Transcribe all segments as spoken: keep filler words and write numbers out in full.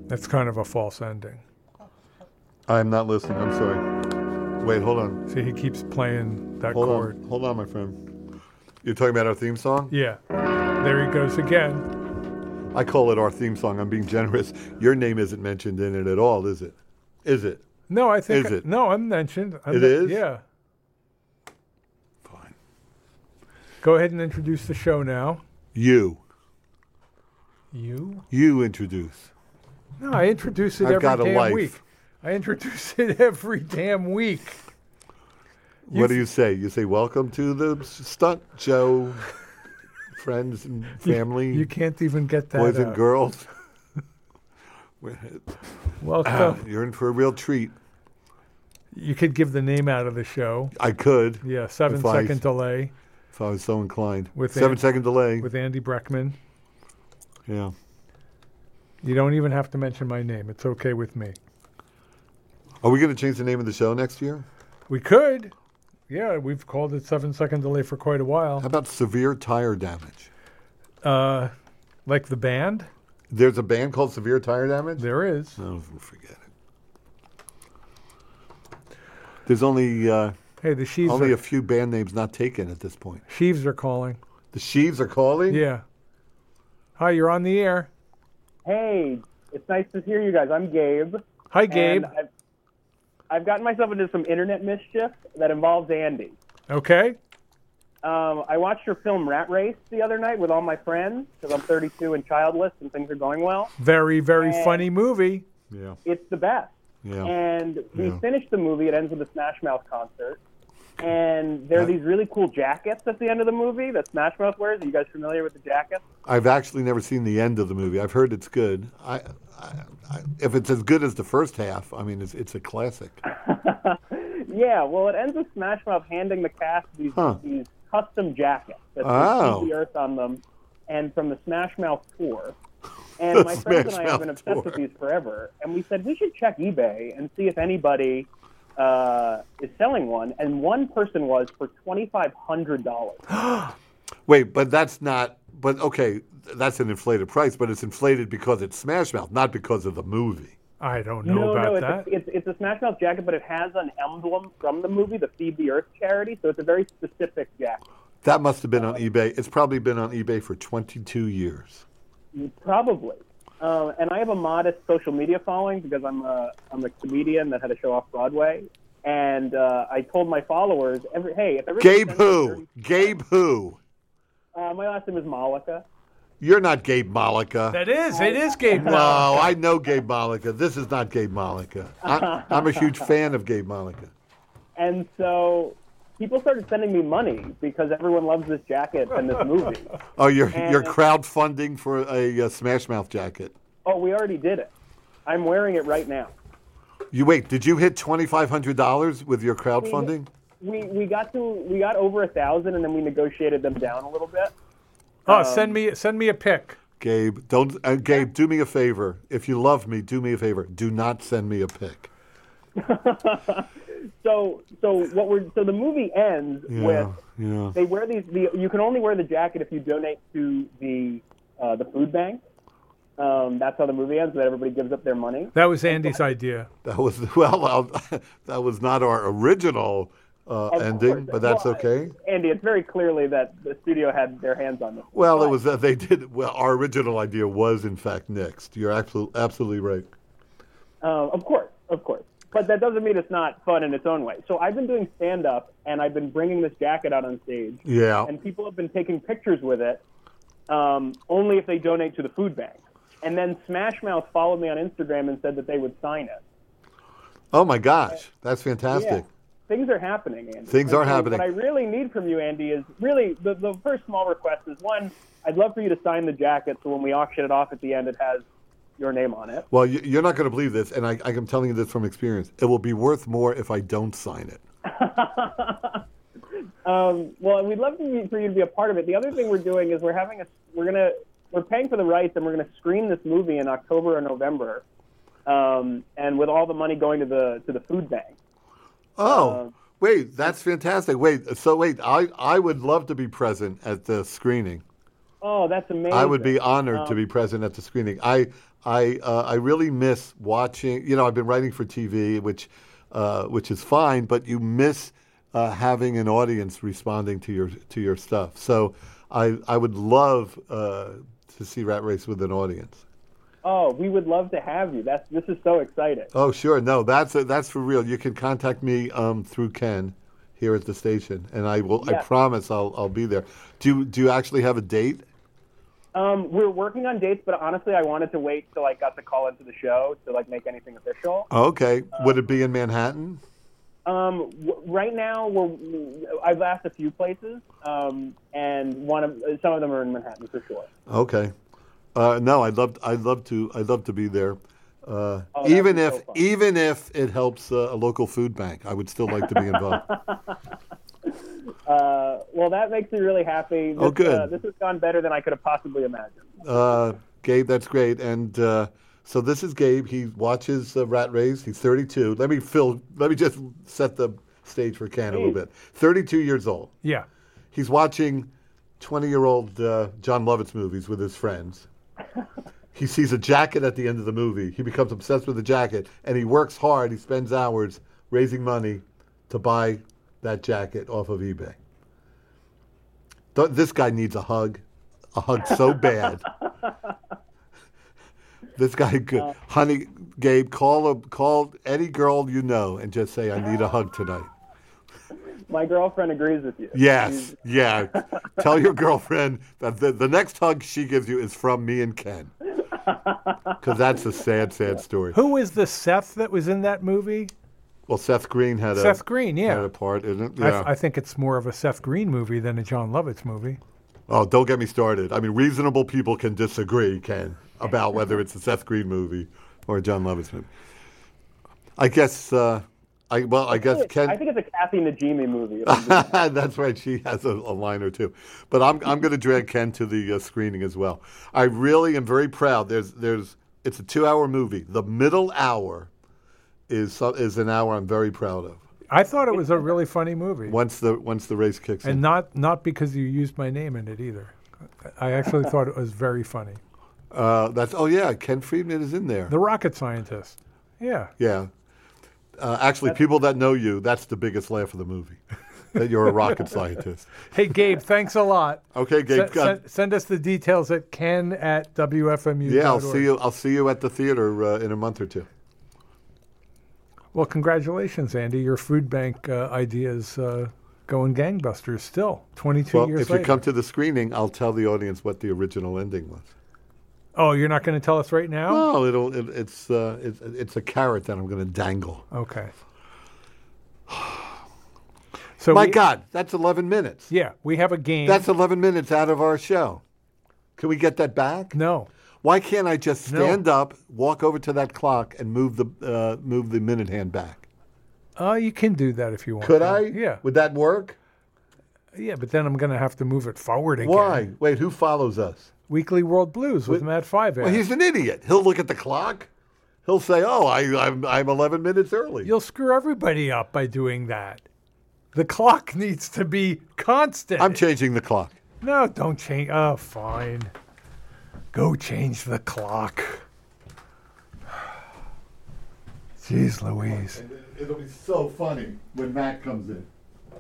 That's kind of a false ending. I'm not listening. I'm sorry. Wait, hold on. See, he keeps playing that hold chord. On. Hold on, my friend. You're talking about our theme song? Yeah. There he goes again. I call it our theme song. I'm being generous. Your name isn't mentioned in it at all, is it? Is it? No, I think... Is it? No, I'm mentioned. I'm it the, is? Yeah. Fine. Go ahead and introduce the show now. You. You? You introduce. No, I introduce it I've every got a damn life. week. I introduce it every damn week. What you do you say? You say, welcome to the stunt show, friends and family. You, you can't even get that Boys out. and girls. Welcome. You're in for a real treat. You could give the name out of the show. I could. Yeah, seven second I, delay. If I was so inclined. With seven An- second delay. With Andy Breckman. Yeah. You don't even have to mention my name. It's okay with me. Are we going to change the name of the show next year? We could. Yeah, we've called it Seven Second Delay for quite a while. How about Severe Tire Damage? Uh, like the band? There's a band called Severe Tire Damage? There is. Oh, forget it. There's only uh, hey, the Sheaves only are, a few band names not taken at this point. Sheaves are calling. The Sheaves are calling? Yeah. Hi, you're on the air. Hey, it's nice to hear you guys. I'm Gabe. Hi, Gabe. I've, I've gotten myself into some internet mischief that involves Andy. Okay. Um, I watched your film Rat Race the other night with all my friends because I'm thirty-two and childless and things are going well. Very, very and funny movie. Yeah. It's the best. Yeah. And we yeah. finished the movie. It ends with a Smash Mouth concert. And there are these really cool jackets at the end of the movie that Smash Mouth wears. Are you guys familiar with the jackets? I've actually never seen the end of the movie. I've heard it's good. I, I, I, if it's as good as the first half, I mean, it's, it's a classic. Yeah, well, it ends with Smash Mouth handing the cast these, huh. these custom jackets that oh. see the earth on them, and from the Smash Mouth tour. And my friends and I have been obsessed tour. with these forever. And we said we should check eBay and see if anybody uh, is selling one. And one person was for twenty-five hundred dollars. Wait, but that's not. But okay, that's an inflated price, but it's inflated because it's Smash Mouth, not because of the movie. I don't know no, about no, it's that. A, it's, it's a Smash Mouth jacket, but it has an emblem from the movie, the Feed the Earth charity, so it's a very specific jacket. That must have been on eBay. It's probably been on eBay for twenty-two years. Probably. Uh, and I have a modest social media following because I'm a, I'm a comedian that had a show off Broadway. And uh, I told my followers, every, hey, if everybody... Gabe who? Gabe who? Uh, my last name is Malika. You're not Gabe Malika. That is. It is Gabe No, Malika. I know Gabe Malika. This is not Gabe Malika. I, I'm a huge fan of Gabe Malika. And so people started sending me money because everyone loves this jacket and this movie. Oh, you're and, you're crowdfunding for a, a Smash Mouth jacket. Oh, we already did it. I'm wearing it right now. You wait. Did you hit twenty-five hundred dollars with your crowdfunding? We, we we got to we got over a thousand, and then we negotiated them down a little bit. Oh, um, send me send me a pic. Gabe, don't. Uh, Gabe, do me a favor. If you love me, do me a favor. Do not send me a pic. So, so what we're so the movie ends Yeah, with yeah. they wear these. The, you can only wear the jacket if you donate to the uh, the food bank. Um, that's how the movie ends. That everybody gives up their money. That was Andy's idea. That was well. Uh, that was not our original uh, ending, course. but that's Well, okay. Andy, it's very clearly that the studio had their hands on this. Well, But, it was uh, they did. Well, our original idea was in fact next. You're absolutely absolutely right. Uh, of course, of course. But that doesn't mean it's not fun in its own way. So I've been doing stand-up, and I've been bringing this jacket out on stage. Yeah. And people have been taking pictures with it, um, only if they donate to the food bank. And then Smash Mouth followed me on Instagram and said that they would sign it. Oh my gosh, that's fantastic. Yeah. Things are happening, Andy. Things are And happening. What I really need from you, Andy, is really the, the first small request is, one, I'd love for you to sign the jacket so when we auction it off at the end, it has your name on it. Well, you, you're not going to believe this, and I, I'm telling you this from experience. It will be worth more if I don't sign it. um, well, we'd love to, for you to be a part of it. The other thing we're doing is we're having a we're gonna we're paying for the rights, and we're gonna screen this movie in October or November, um, and with all the money going to the to the food bank. Oh, Uh, wait, that's fantastic. Wait, so wait, I, I would love to be present at the screening. Oh, that's amazing. I would be honored Um, to be present at the screening. I I uh, I really miss watching. You know, I've been writing for T V, which uh, which is fine, but you miss uh, having an audience responding to your to your stuff. So I I would love uh, to see Rat Race with an audience. Oh, we would love to have you. That's this is so exciting. Oh, sure. No, that's that's for real. You can contact me um, through Ken here at the station, and I will. I Yes. promise I'll I'll be there. Do you, do you actually have a date? Um, we're working on dates, but honestly, I wanted to wait till I got the call into the show to like make anything official. Okay. Would it be in Manhattan? Um, w- right now, we're I've asked a few places, um, and one of some of them are in Manhattan for sure. Okay. Uh, no, I'd love I'd love to I'd love to be there. Uh, Oh, that'd even be if so fun. even if it helps uh, a local food bank, I would still like to be involved. Uh, well, that makes me really happy. This, Oh, good. Uh, this has gone better than I could have possibly imagined. Uh, Gabe, that's great. And uh, so this is Gabe. He watches uh, Rat Race. He's thirty-two. Let me fill. Let me just set the stage for Ken a little Please. bit. thirty-two years old. Yeah. He's watching twenty-year-old uh, John Lovitz movies with his friends. He sees a jacket at the end of the movie. He becomes obsessed with the jacket, and he works hard. He spends hours raising money to buy that jacket off of eBay. Th- This guy needs a hug, a hug so bad. This guy, could, honey, Gabe, call a, call any girl you know and just say, "I need a hug tonight." My girlfriend agrees with you. Yes, yeah. Tell your girlfriend that the, the next hug she gives you is from me and Ken. Because that's a sad, sad story. Who is the Seth that was in that movie? Well, Seth Green had a Seth Green, yeah. had a part, isn't it? I, Yeah. I think it's more of a Seth Green movie than a John Lovitz movie. Oh, don't get me started. I mean, reasonable people can disagree, Ken, about whether it's a Seth Green movie or a John Lovitz movie. I guess. Uh, I well, I guess Ken. I think it's a Kathy Najimy movie. if I'm being honest. That's right. She has a, a line or two, but I'm I'm going to drag Ken to the uh, screening as well. I really am very proud. There's there's it's a two-hour movie. The middle hour is so- is an hour I'm very proud of. I thought it was a really funny movie. Once the once the race kicks And in. not not because you used my name in it either. I actually thought it was very funny. Uh, that's oh yeah, Ken Friedman is in there. The rocket scientist. Yeah. Yeah. Uh, actually, people that know you, that's the biggest laugh of the movie. That you're a rocket scientist. Hey, Gabe, thanks a lot. Okay, Gabe. Se- send, send us the details at ken at w f m u dot org. yeah, I'll see you. I'll see you at the theater uh, in a month or two. Well, congratulations, Andy. Your food bank uh, idea is uh, going gangbusters still, twenty-two Well, years if later. you come to the screening, I'll tell the audience what the original ending was. Oh, you're not going to tell us right now? No, it'll. It, it's uh, it's it's a carrot that I'm going to dangle. Okay. So My we- God, that's eleven minutes. Yeah, we have a game. That's eleven minutes out of our show. Can we get that back? No. Why can't I just No. stand up, walk over to that clock, and move the uh, move the minute hand back? Uh, you can do that if you want. Could to. I? Yeah. Would that work? Yeah, but then I'm going to have to move it forward again. Why? Wait, who follows us? Weekly World Blues with Wait- Matt Five. Well, he's an idiot. He'll look at the clock. He'll say, "Oh, I, I'm I'm eleven minutes early." You'll screw everybody up by doing that. The clock needs to be constant. I'm changing the clock. No, don't change. Oh, fine. Go change the clock. Jeez Louise. It'll be so funny when Matt comes in.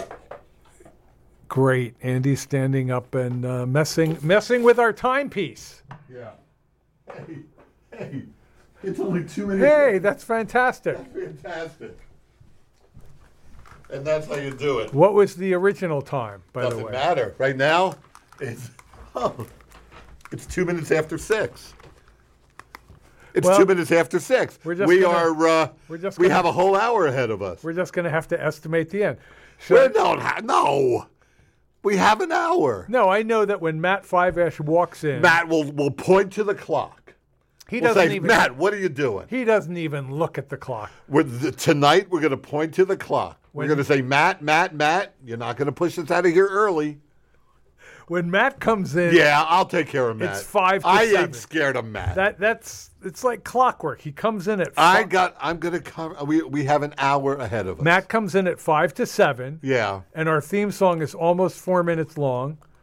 Great. Andy's standing up and uh, messing messing with our timepiece. Yeah. Hey, hey, it's only two minutes. Hey, that's fantastic. Fantastic. And that's how you do it. What was the original time, by Doesn't the way? matter. Right now, it's oh, it's two minutes after six. It's Well, two minutes after six. we're just we gonna- are. Uh, we're just we gonna- have a whole hour ahead of us. We're just going to have to estimate the end. We So, don't have no. We have an hour. no, I know that when Matt Five Ash walks in, Matt will will point to the clock. he We'll doesn't say, even Matt, what are you doing? he doesn't even look at the clock. We're, th- tonight we're going to point to the clock. We're When- going to say, Matt, Matt, Matt, you're not going to push us out of here early. When Matt comes in, Yeah, I'll take care of Matt. It's five to I seven. ain't scared of Matt. that that's it's like clockwork. He comes in at I fi- got. I'm going to cover. We we have an hour ahead of us. Matt comes in at five to seven, Yeah. and our theme song is almost four minutes long.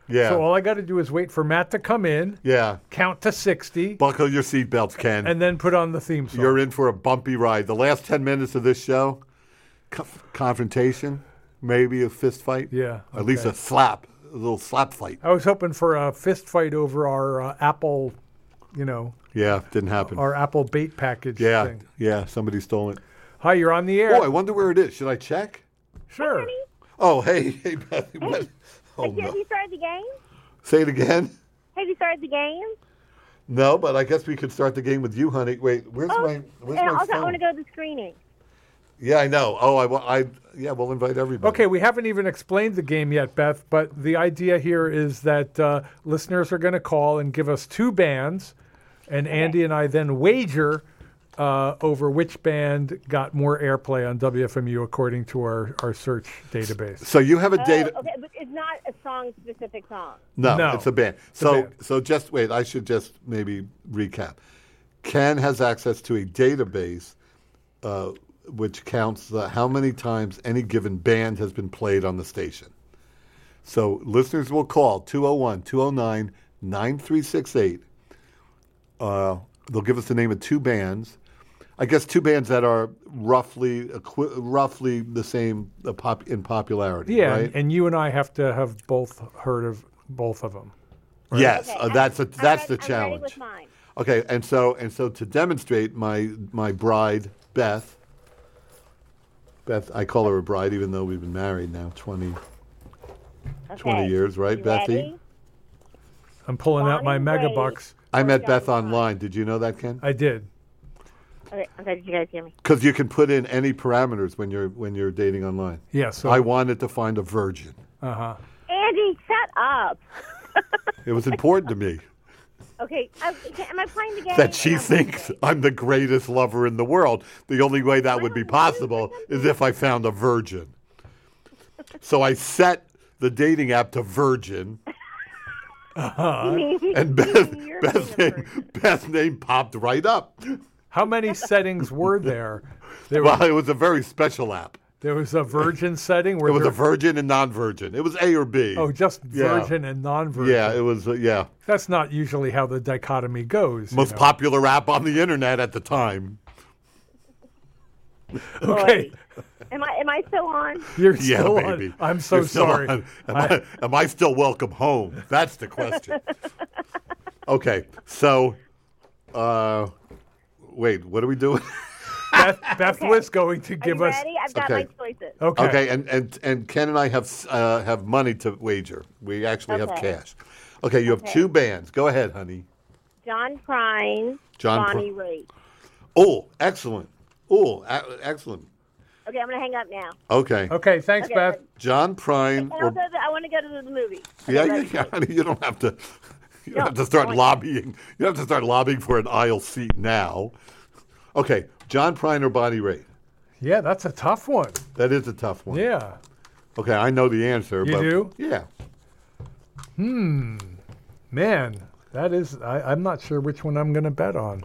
Yeah. So all I got to do is wait for Matt to come in, Yeah. count to sixty, Buckle your seatbelts, Ken. and then put on the theme song. You're in for a bumpy ride. The last ten minutes of this show, co- confrontation, maybe a fist fight. Yeah, At least okay. a slap, a little slap fight. I was hoping for a fist fight over our uh, Apple, you know, Yeah, didn't happen. our Apple bait package yeah, thing. yeah, somebody stole it. Hi, you're on the air. Oh, I wonder where it is. Should I check? Sure. Oh, hey, hey, Beth. What? Oh, Have no. you started the game? Say it again. Have you started the game? No, but I guess we could start the game with you, honey. Wait, where's Oh, my where's and my also, I phone? want to go to the screening. Yeah, I know. Oh, I, wa- I yeah, we'll invite everybody. Okay, we haven't even explained the game yet, Beth, but the idea here is that uh, listeners are going to call and give us two bands, and Andy and I then wager uh, over which band got more airplay on W F M U according to our, our search database. So you have a Oh, data. okay, but it's not a song-specific song. No, No, it's a band. a So band. so just wait. I should just maybe recap. Ken has access to a database uh, which counts uh, how many times any given band has been played on the station. So listeners will call two oh one, two oh nine, nine three six eight. Uh, they'll give us the name of two bands. I guess two bands that are roughly equi- roughly the same uh, pop- in popularity, Yeah, right? and, and you and I have to have both heard of both of them. Yes, Okay, uh, I'm- that's a, I'm that's ready- the I'm challenge. ready with mine. Okay, and so and so to demonstrate, my my bride Beth, Beth, I call her a bride, even though we've been married now twenty, Okay. twenty years, right, You Bethy? ready? I'm pulling out my Bonnie mega Raitt. bucks. I met John Beth Prine. online. Did you know that, Ken? I did. Okay, okay, did you guys hear me? Because you can put in any parameters when you're when you're dating online. Yeah, so I wanted to find a virgin. uh-huh. Andy, shut up. It was important to me Okay, I, am I playing the game? that she Am I playing the thinks game? I'm the greatest lover in the world. The only way that would be possible is if I found a virgin. So I set the dating app to virgin. And Beth, You're Beth's, being a name, Beth's name popped right up. How many settings were there? There Well, was, it was a very special app. there was a virgin setting where It was there, a virgin and non-virgin. It was A or B. oh, just Yeah. virgin and non-virgin. Yeah, it was, uh, yeah. That's not usually how the dichotomy goes. you Most know. popular app on the internet at the time. Okay, Am I am I still on? you're Yeah, still baby. on. I'm so You're still sorry. on. Am I- I, am I still welcome home? That's the question. Okay, so, uh, wait, what are we doing? Beth, Beth Okay. was going to Are give you us. ready? I've got Okay. my choices. Okay. Okay, and, and, and Ken and I have uh, have money to wager. We actually have Okay. cash. Okay, you have Okay. two bands. Go ahead, honey. John Prine, John Bonnie Pr- Raitt. Oh, excellent. Oh, a- excellent. Okay, I'm gonna hang up now. Okay. Okay, thanks, Okay, Beth. John Prine. And Or, also, I want to go to the movie. yeah, Okay, yeah, ready? yeah, honey, you don't have to. You don't No, have to start I want- lobbying. You don't have to start lobbying for an aisle seat now. Okay, John Prine or Bonnie Raitt? Yeah, that's a tough one. That is a tough one. Yeah. Okay, I know the answer. You but do? Yeah. Man, that is. I, I'm not sure which one I'm going to bet on.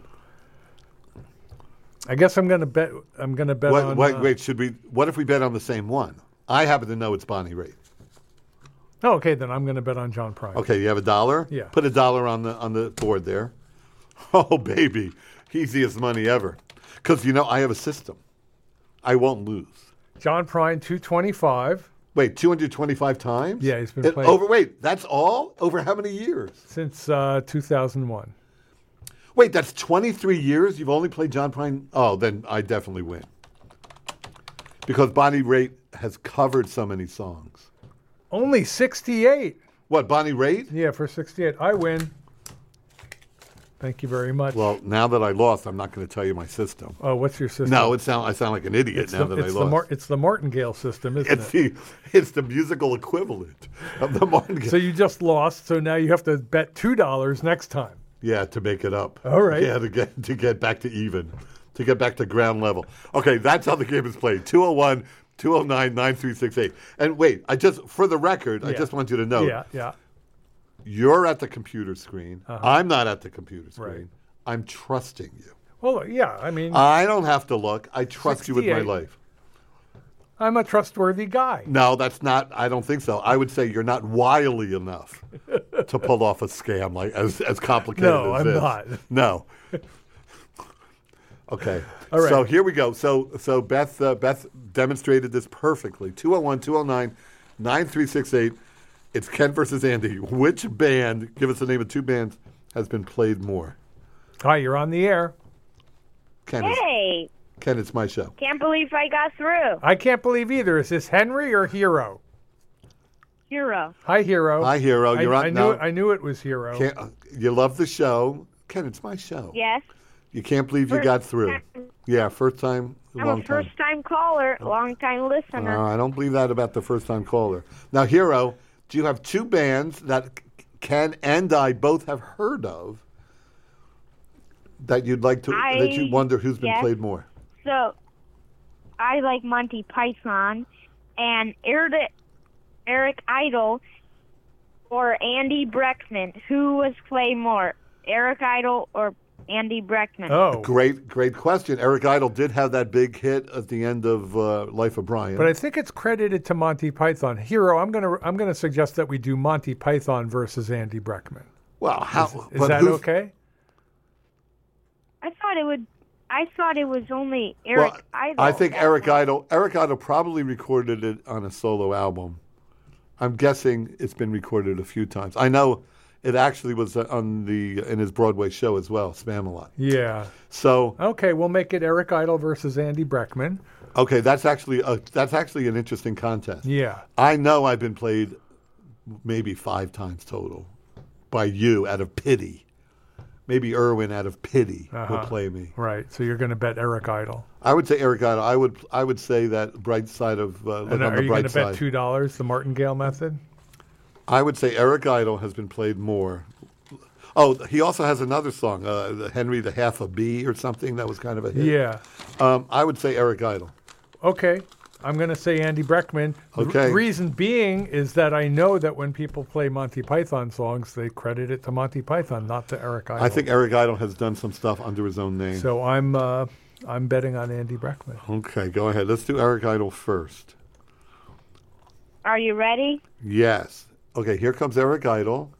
I guess I'm going to bet. I'm going to bet What, on. wait, uh, wait. Should we? What if we bet on the same one? I happen to know it's Bonnie Raitt. Oh, okay, then I'm going to bet on John Prine. Okay, you have a dollar? Yeah. Put a dollar on the on the board there. Oh, baby. Easiest money ever. Because, you know, I have a system. I won't lose. John Prine, two twenty-five Wait, two hundred twenty-five times? Yeah, he's been It- playing- Over, wait, that's all? Over how many years? since uh, two thousand one. Wait, that's twenty-three years? You've only played John Prine? Oh, then I definitely win. Because Bonnie Raitt has covered so many songs. Only sixty-eight. What, Bonnie Raitt? Yeah, for sixty-eight. I win. Thank you very much. Well, now that I lost, I'm not going to tell you my system. oh, what's your system? No, it sound, I sound like an idiot it's now the, that I it's, lost. the Mar- it's the martingale system, isn't It's it? the it's the musical equivalent of the martingale. So you just lost, so now you have to bet two dollars next time. Yeah, to make it up. All right. Yeah, to get to get back to even, to get back to ground level. Okay, that's how the game is played. two oh one, two oh nine, nine three six eight. And wait, I just for the record, I Yeah. just want you to know, Yeah, yeah. you're at the computer screen. Uh-huh. I'm not at the computer screen. Right. I'm trusting you. Well, yeah, I mean, I don't have to look. I trust you with my sixty-eight. life. I'm a trustworthy guy. No, that's not. I don't think so. I would say you're not wily enough to pull off a scam like as as complicated No, as I'm this. not. No. Okay. All right. So here we go. So so Beth uh, Beth demonstrated this perfectly. two oh one, two oh nine, nine three six eight. It's Ken versus Andy. Which band, give us the name of two bands, has been played more? Hi, you're on the air. Ken, it's, Hey, Ken, it's my show. can't believe I got through. I can't believe either. Is this Henry or Hero? Hero. Hi, Hero. Hi, Hero. I, You're on I knew now. it, I knew it was Hero. Can't, uh, you love the show. Ken, it's my show. Yes. You can't believe you First got through. time. Yeah, first time, I'm long a first-time caller, long-time listener. Uh, I don't believe that about the first time caller. Now, Hero, do you have two bands that Ken and I both have heard of that you'd like to, I- that you wonder who's been yes. played more? So, I like Monty Python, and Eric, Eric Idle or Andy Breckman. Who was played more, Eric Idle or Andy Breckman? Oh, Great, great question. Eric Idle did have that big hit at the end of uh, Life of Brian. but I think it's credited to Monty Python. Hero, I'm gonna I'm gonna suggest that we do Monty Python versus Andy Breckman. well, how, Is but that who's- okay? I thought it would. I thought it was only Eric Well, Idle. I think that Eric was- Idle, Eric Idle probably recorded it on a solo album. I'm guessing it's been recorded a few times. I know it actually was on the in his Broadway show as well, Spamalot. Yeah. So Okay, we'll make it Eric Idle versus Andy Breckman. okay, that's actually a, that's actually an interesting contest. Yeah. I know I've been played maybe five times total by you out of pity. Maybe Irwin out of pity Uh-huh. would play me. Right. So you're going to bet Eric Idle. I would say Eric Idle. I would I would say that bright side of uh, look And on are the you going bright to bet side. two dollars, the Martingale method? I would say Eric Idle has been played more. Oh, he also has another song, uh, the Henry the Half a Bee or something that was kind of a hit. Yeah. Um, I would say Eric Idle. Okay. I'm going to say Andy Breckman. The Okay. r- reason being is that I know that when people play Monty Python songs, they credit it to Monty Python, not to Eric Idle. I think Eric Idle has done some stuff under his own name. So I'm uh, I'm betting on Andy Breckman. Okay, go ahead. Let's do Eric Idle first. Are you ready? Yes. Okay, here comes Eric Idle.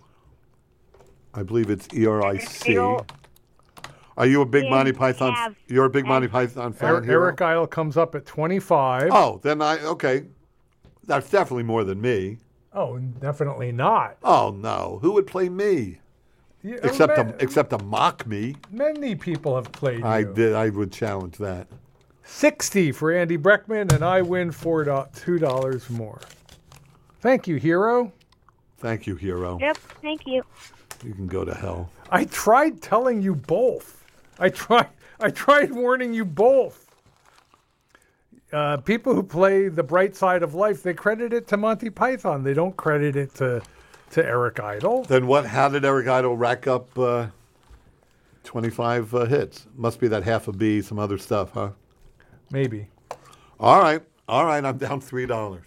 I believe it's E R I C. Idle. Are you a big Yeah, Monty Python? have- You're a big Monty Python fan. Eric, Hero? Eric Idle comes up at twenty-five. Oh, then I okay. That's definitely more than me. Oh, definitely not. Oh no, who would play me? Yeah, Except ma- to, except to mock me. many people have played I you. did. I would challenge that. sixty for Andy Breckman, and I win four do- two dollars more. Thank you, Hero. Thank you, Hero. Yep. Thank you. You can go to hell. I tried telling you both. I tried. I tried warning you both. Uh, people who play the bright side of life, they credit it to Monty Python. They don't credit it to to Eric Idle. Then what? How did Eric Idle rack up uh, twenty-five uh, hits? Must be that half a B, some other stuff, huh? Maybe. All right, all right. I'm down three dollars.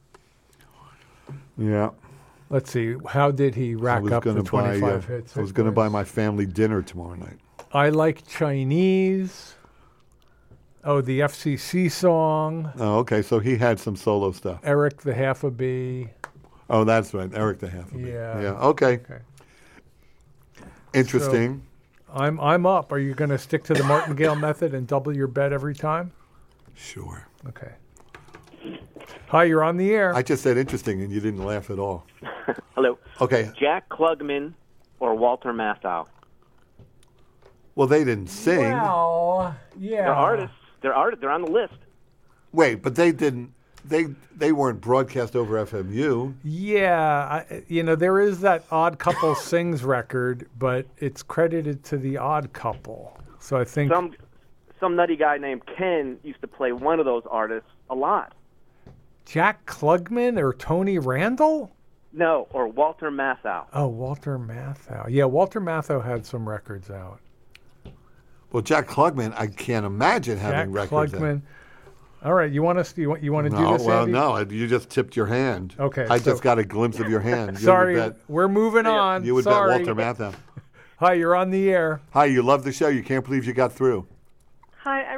Yeah, Let's see. How did he I rack was up going the to buy. Uh, twenty-five hits? I was going to buy my family dinner tomorrow night. I like Chinese. Oh, the F C C song. Oh, okay. So he had some solo stuff. Eric the Half a Bee. Oh, that's right. Eric the half a B. Yeah. Yeah. Okay. Okay. Interesting. I'm I'm up. Are you going to stick to the Martingale method and double your bet every time? Sure. Okay. Hi, you're on the air. I just said interesting, and you didn't laugh at all. Hello. Okay. Jack Klugman or Walter Matthau? Well, they didn't sing. Well, yeah. They're artists. They're art. They're on the list. Wait, but they didn't. They they weren't broadcast over F M U. Yeah, I, you know, there is that Odd Couple Sings record, but it's credited to the Odd Couple. So I think Some some nutty guy named Ken used to play one of those artists a lot. Jack Klugman or Tony Randall? No, or Walter Matthau. Oh, Walter Matthau. Yeah, Walter Matthau had some records out. Well, Jack Klugman, I can't imagine Jack having records. out. Klugman. All right, you want us? You want you want to do No, this? well, Andy? no, I- you just tipped your hand. Okay, I so- just got a glimpse of your hand. You Sorry, would bet, we're moving on. you would Sorry. bet Walter Matthau. Hi, you're on the air. Hi, you love the show. You can't believe you got through. Hi, I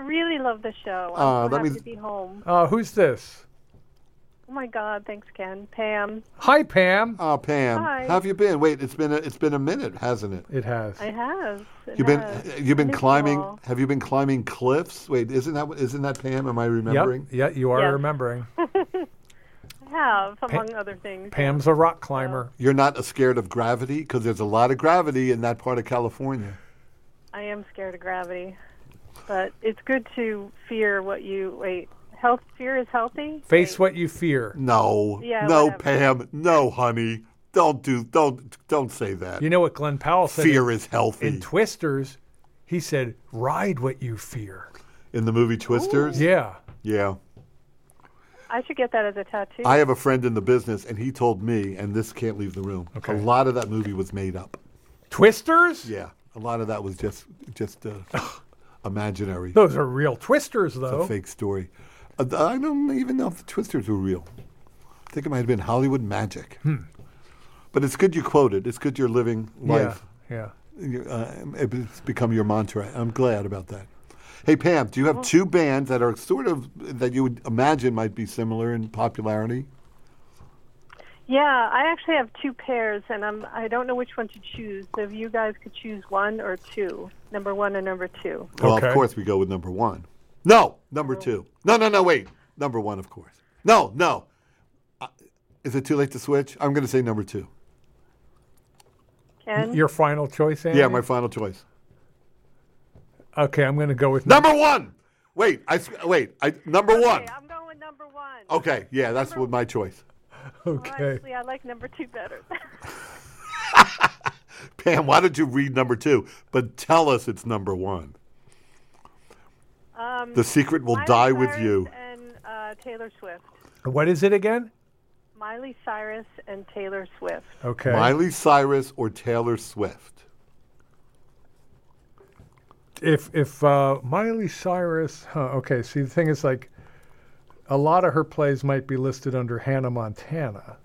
really love the show. I'm Uh, so let happy me- to be home. Uh, who's this? Oh my God! Thanks, Ken. Pam. Hi, Pam. Oh, Pam, Hi. how have you been? Wait, it's been a, it's been a minute, hasn't it? It has. I have. It You've been has. you've been I miss you climbing. all. Have you been climbing cliffs? Wait, isn't that isn't that Pam? Am I remembering? Yep. Yeah, you are Yes. remembering. I have, among other things. Pam's a rock climber. You're not scared of gravity because there's a lot of gravity in that part of California. I am scared of gravity, but it's good to fear what you wait. Health fear is healthy. Face Wait. what you fear. No, Yeah, no, whatever. Pam, no, honey, don't do don't don't say that. You know what Glenn Powell said? Fear in, is healthy. in Twisters, he said, "Ride what you fear." In the movie Twisters, Yeah. yeah. I should get that as a tattoo. I have a friend in the business, and he told me, and this can't leave the room. Okay. A lot of that movie was made up. Twisters? Yeah, a lot of that was just just uh, imaginary. Those are real Twisters, It's though. a fake story. Uh, I don't even know if the Twisters were real. I think it might have been Hollywood magic. But it's good you quoted. It's good you're living life. Yeah. You- Uh, it's become your mantra. I'm glad about that. Hey, Pam, do you have two bands that are sort of, that you would imagine might be similar in popularity? Yeah, I actually have two pairs, and I'm I don't know which one to choose. So if you guys could choose one or two, number one and number two. Well, Okay. of course we go with number one. No, number two. No, no, no, wait. Number one, of course. No, no. Uh, is it too late to switch? I'm going to say number two. Ken? Your final choice, Andy? Yeah, my final choice. Okay, I'm going to go with Number one. Wait, I s- wait. I number one. Okay, I'm going with number one. Okay, yeah, that's what my choice. Well, Okay. actually, I like number two better. Pam, why don't you read number two, but tell us it's number one. um, The secret will Miley die with Cyrus you. And uh, Taylor Swift. What is it again? Miley Cyrus and Taylor Swift. Okay. Miley Cyrus or Taylor Swift? If if uh, Miley Cyrus, huh, okay. See, the thing is, like, a lot of her plays might be listed under Hannah Montana.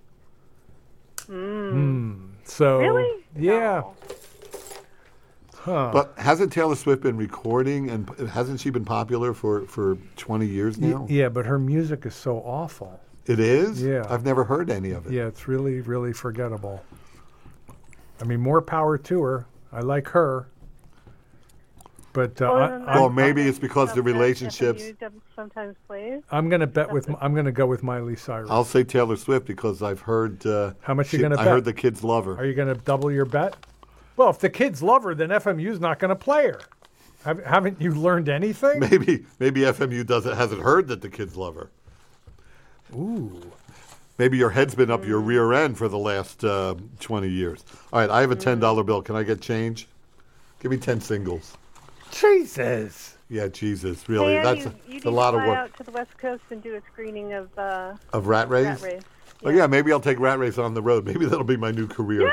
Mm. So Really? yeah. No. Huh. But hasn't Taylor Swift been recording, and p- hasn't she been popular for, for twenty years Y- now? yeah, but her music is so awful. It is? Yeah. I've never heard any of it. Yeah, it's really really forgettable. I mean, more power to her. I like her. But uh, Well, I, then I'm, Well, maybe it's because the Stuff that relationships. F M U sometimes plays. I'm going to bet with I'm going to go with Miley Cyrus. I'll say Taylor Swift because I've heard. Uh, How much you she- gonna I bet? heard the kids love her. Are you going to double your bet? Well, if the kids love her, then F M U's not going to play her. Have, haven't you learned anything? Maybe maybe F M U doesn't hasn't heard that the kids love her. Ooh. Maybe your head's been up your rear end for the last uh, twenty years. All right, I have a ten dollar bill. Can I get change? Give me ten singles. Jesus. Yeah, Jesus, really, Hey, that's you, a, you it's need a lot to of fly work. out to the West Coast and do a screening of uh, Of Rat Race? Rat Race. Oh yeah, maybe I'll take Rat Race on the road. Maybe that'll be my new career.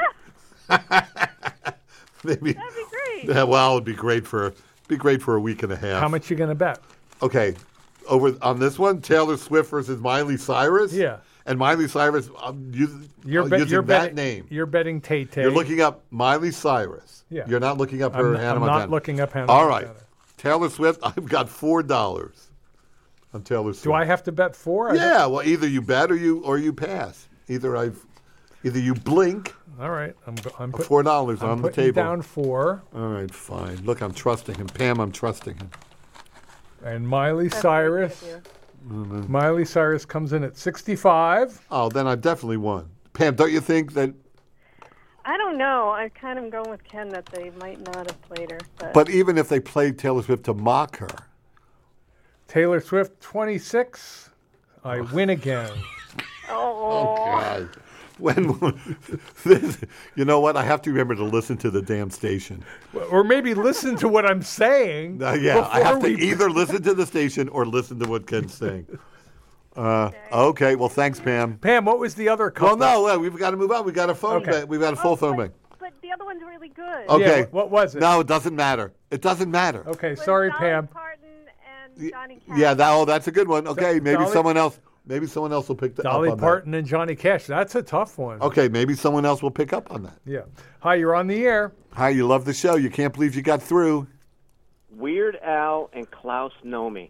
maybe. That'd be great. Yeah, well, it'd be great for be great for a week and a half. How much you going to bet? Okay, over on this one, Taylor Swift versus Miley Cyrus. Yeah. And Miley Cyrus, um, use, You're, uh, bet- using you're that betting, name. You're betting Tay Tay. You're looking up Miley Cyrus. Yeah. You're not looking up her I'm, Hannah I'm Montana. not looking up Hannah All right. Montana. Taylor Swift, I've got four dollars on Taylor Swift. Do I have to bet four? I Yeah. Well, either you bet or you or you pass. Either I've, either you blink. don't- All right. I'm, I'm put, Four dollars I'm on the putting table. down four. All right, fine. Look, I'm trusting him. Pam, I'm trusting him. And Miley That's Cyrus. what I do. Miley Cyrus comes in at sixty-five. Oh, then I definitely won. Pam, don't you think that? I don't know. I kind of going with Ken that they might not have played her. But, But even if they played Taylor Swift to mock her, Taylor Swift, twenty-six. I win again. oh, God. When, this, you know what? I have to remember to listen to the damn station. Or maybe listen to what I'm saying. Uh, yeah, I before have to we- either listen to the station or listen to what Ken's saying. Uh, okay, well, thanks, Pam. Pam, what was the other couple? Well, no, uh, we've got to move on. We've got a phone Okay. bank. We've got a full Oh, phone but, bank. but the other one's really good. Okay. Yeah, what was it? No, it doesn't matter. It doesn't matter. Okay, With sorry, Dolly Pam. Parton and Johnny Cash. Yeah, that, oh, that's a good one. Okay, maybe Dolly- someone else. Maybe someone else will pick that Dolly up on Parton and Johnny Cash. That's a tough one. that. Okay, maybe someone else will pick up on that. Yeah. Hi, you're on the air. Hi, you love the show. You can't believe you got through. Weird Al and Klaus Nomi.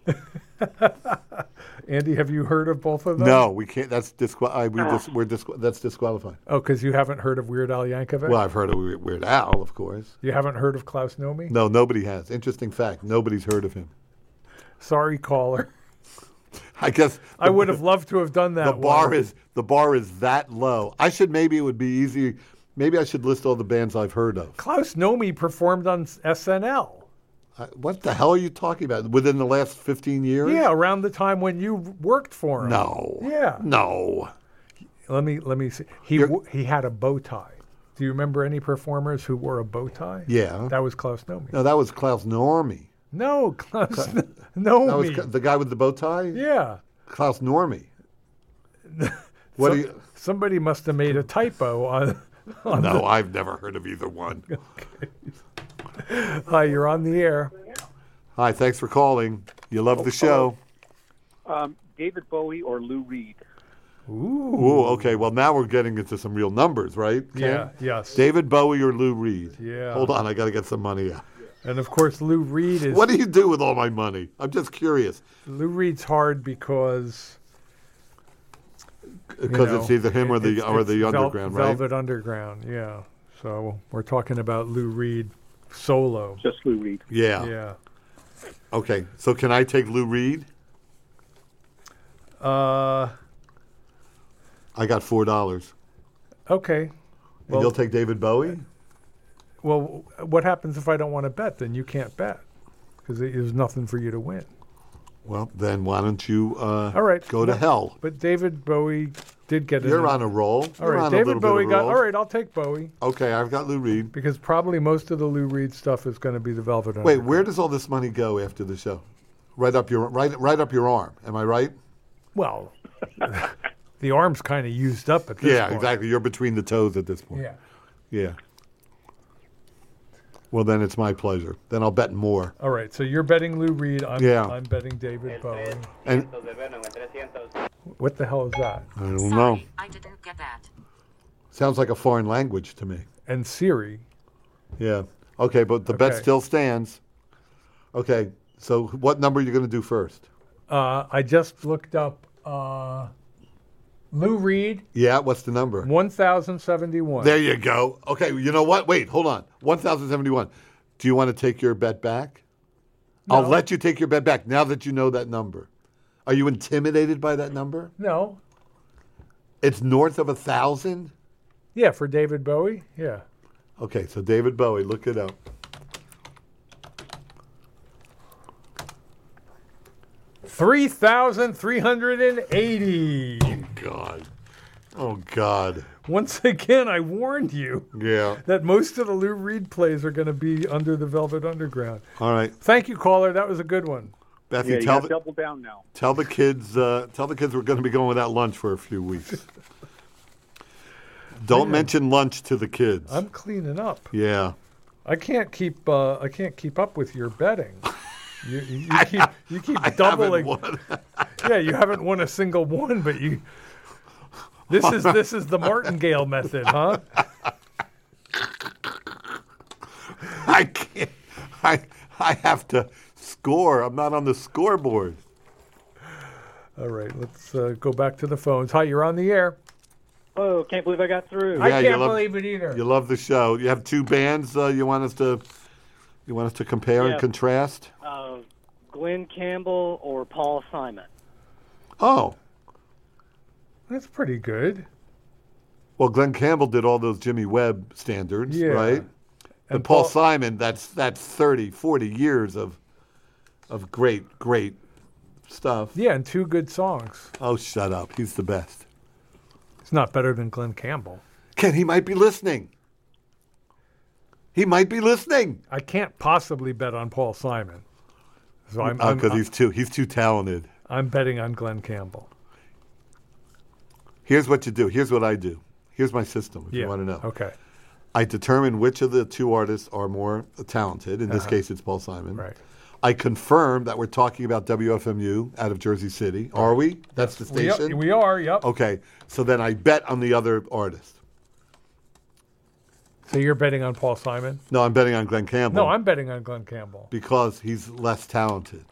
Andy, have you heard of both of them? No, we can't. That's disqual. I, we dis- we're disqu- That's disqualified. Oh, because you haven't heard of Weird Al Yankovic? Well, I've heard of Weird, Weird Al, of course. You haven't heard of Klaus Nomi? No, nobody has. Interesting fact. Nobody's heard of him. Sorry, caller. I guess I would have loved to have done that. the bar one. is the bar is that low. I should maybe it would be easy. Maybe I should list all the bands I've heard of. Klaus Nomi performed on S N L. I, what the hell are you talking about? Within the last fifteen years? Yeah, around the time when you worked for him. No. Yeah. No. Let me let me see. He You're- w- he had a bow tie. Do you remember any performers who wore a bow tie? Yeah. That was Klaus Nomi. No, that was Klaus Normie. No, Klaus That was Nomi. Cla- the guy with the bow tie? Yeah. Klaus Normie. What Some- do you? Somebody must have made a typo on. on No, the- I've never heard of either one. Hi, you're on the air. Hi, thanks for calling. You love the show. Um, David Bowie or Lou Reed? Ooh. Ooh, okay. Well, now we're getting into some real numbers, right? Ken? Yeah. Yes. David Bowie or Lou Reed? Yeah. Hold on, I got to get some money out. And of course, Lou Reed is. What do you do with all my money? I'm just curious. Lou Reed's hard because. you Because know, it's either him or the it's- or it's the Vel- underground, right? Velvet Underground, yeah. So we're talking about Lou Reed solo. Just Lou Reed. Yeah. Yeah. Okay. So can I take Lou Reed? Uh. I got four dollars. Okay. And Well- you'll take David Bowie? Well, what happens if I don't want to bet? Then you can't bet because there's nothing for you to win. Well, then why don't you uh, All right. go to But- hell? But David Bowie did get it. You're on a roll. All You're right. on a David little bit of Bowie a got. roll. All right. I'll take Bowie Okay, I've got Lou Reed. because probably most of the Lou Reed stuff is going to be the Velvet Wait, Underground. where does all this money go after the show? Right up your right, right up your arm. Am I right? Well, the arm's kind of used up at this Yeah, point. exactly. You're between the toes at this point. Yeah. Yeah. Well, then it's my pleasure. Then I'll bet more. All right. So you're betting Lou Reed. I'm, Yeah. I'm betting David Bowie. And What the hell is that? I don't know. I didn't get that. Sounds like a foreign language to me. And Siri. Yeah. Okay, but the bet Okay. still stands. Okay. So what number are you going to do first? Uh, I just looked up uh, Lou Reed, Yeah. What's the number? one thousand seventy-one. There you go. Okay. You know what? Wait. Hold on. one thousand seventy-one. Do you want to take your bet back? I'll No. let you take your bet back now that you know that number. Are you intimidated by that number? No. It's north of a thousand. Yeah, for David Bowie. Yeah. Okay, so David Bowie, look it up. three thousand three hundred eighty. God. Oh, God. Once again, I warned you Yeah. that most of the Lou Reed plays are going to be under the Velvet Underground. All right. Thank you, caller. That was a good one. Bethy, Yeah, you tell, got to the, double down now. tell the kids uh, tell the kids we're going to be going without lunch for a few weeks. Don't mention lunch to the kids. I'm cleaning up. yeah. I can't keep. Uh, I can't keep up with your betting. You, you, you keep. You keep I haven't doubling. won. Yeah, you haven't won a single one, but you. This is this is the Martingale method, huh? I can't. I I have to score. I'm not on the scoreboard. All right, let's uh, go back to the phones. Hi, you're on the air. Oh, can't believe I got through. I Yeah, you can't love- believe it either. You love the show. You have two bands uh, you want us to you want us to compare Yeah. and contrast? Uh, Glenn Campbell or Paul Simon? Oh. That's pretty good. Well, Glenn Campbell did all those Jimmy Webb standards, Yeah. right? And, And Paul, Paul- Simon, that's that's thirty, forty years of of great, great stuff. Yeah, and two good songs. Oh, shut up. He's the best. It's not better than Glenn Campbell. Ken, he might be listening. He might be listening. I can't possibly bet on Paul Simon. So I'm, Oh, I'm, because he's too he's too talented. I'm betting on Glenn Campbell. Here's what you do. Here's what I do. Here's my system, if Yeah. you want to know. Okay. I determine which of the two artists are more talented. In this Uh-huh. case, it's Paul Simon. Right. I confirm that we're talking about W F M U out of Jersey City. Are we? That's the We are, station? we are, yep. Okay. So then I bet on the other artist. So you're betting on Paul Simon? No, I'm betting on Glenn Campbell. No, I'm betting on Glenn Campbell. Because he's less talented.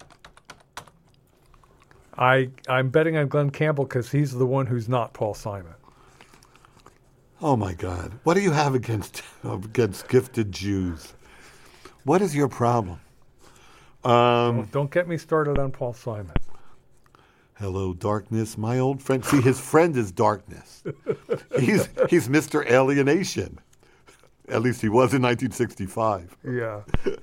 I, I'm betting on Glenn Campbell because he's the one who's not Paul Simon. Oh, my God. What do you have against against gifted Jews? What is your problem? Um, Well, don't get me started on Paul Simon. Hello, darkness, my old friend. See, his friend is darkness. he's he's Mister Alienation. At least he was in nineteen sixty-five. Yeah.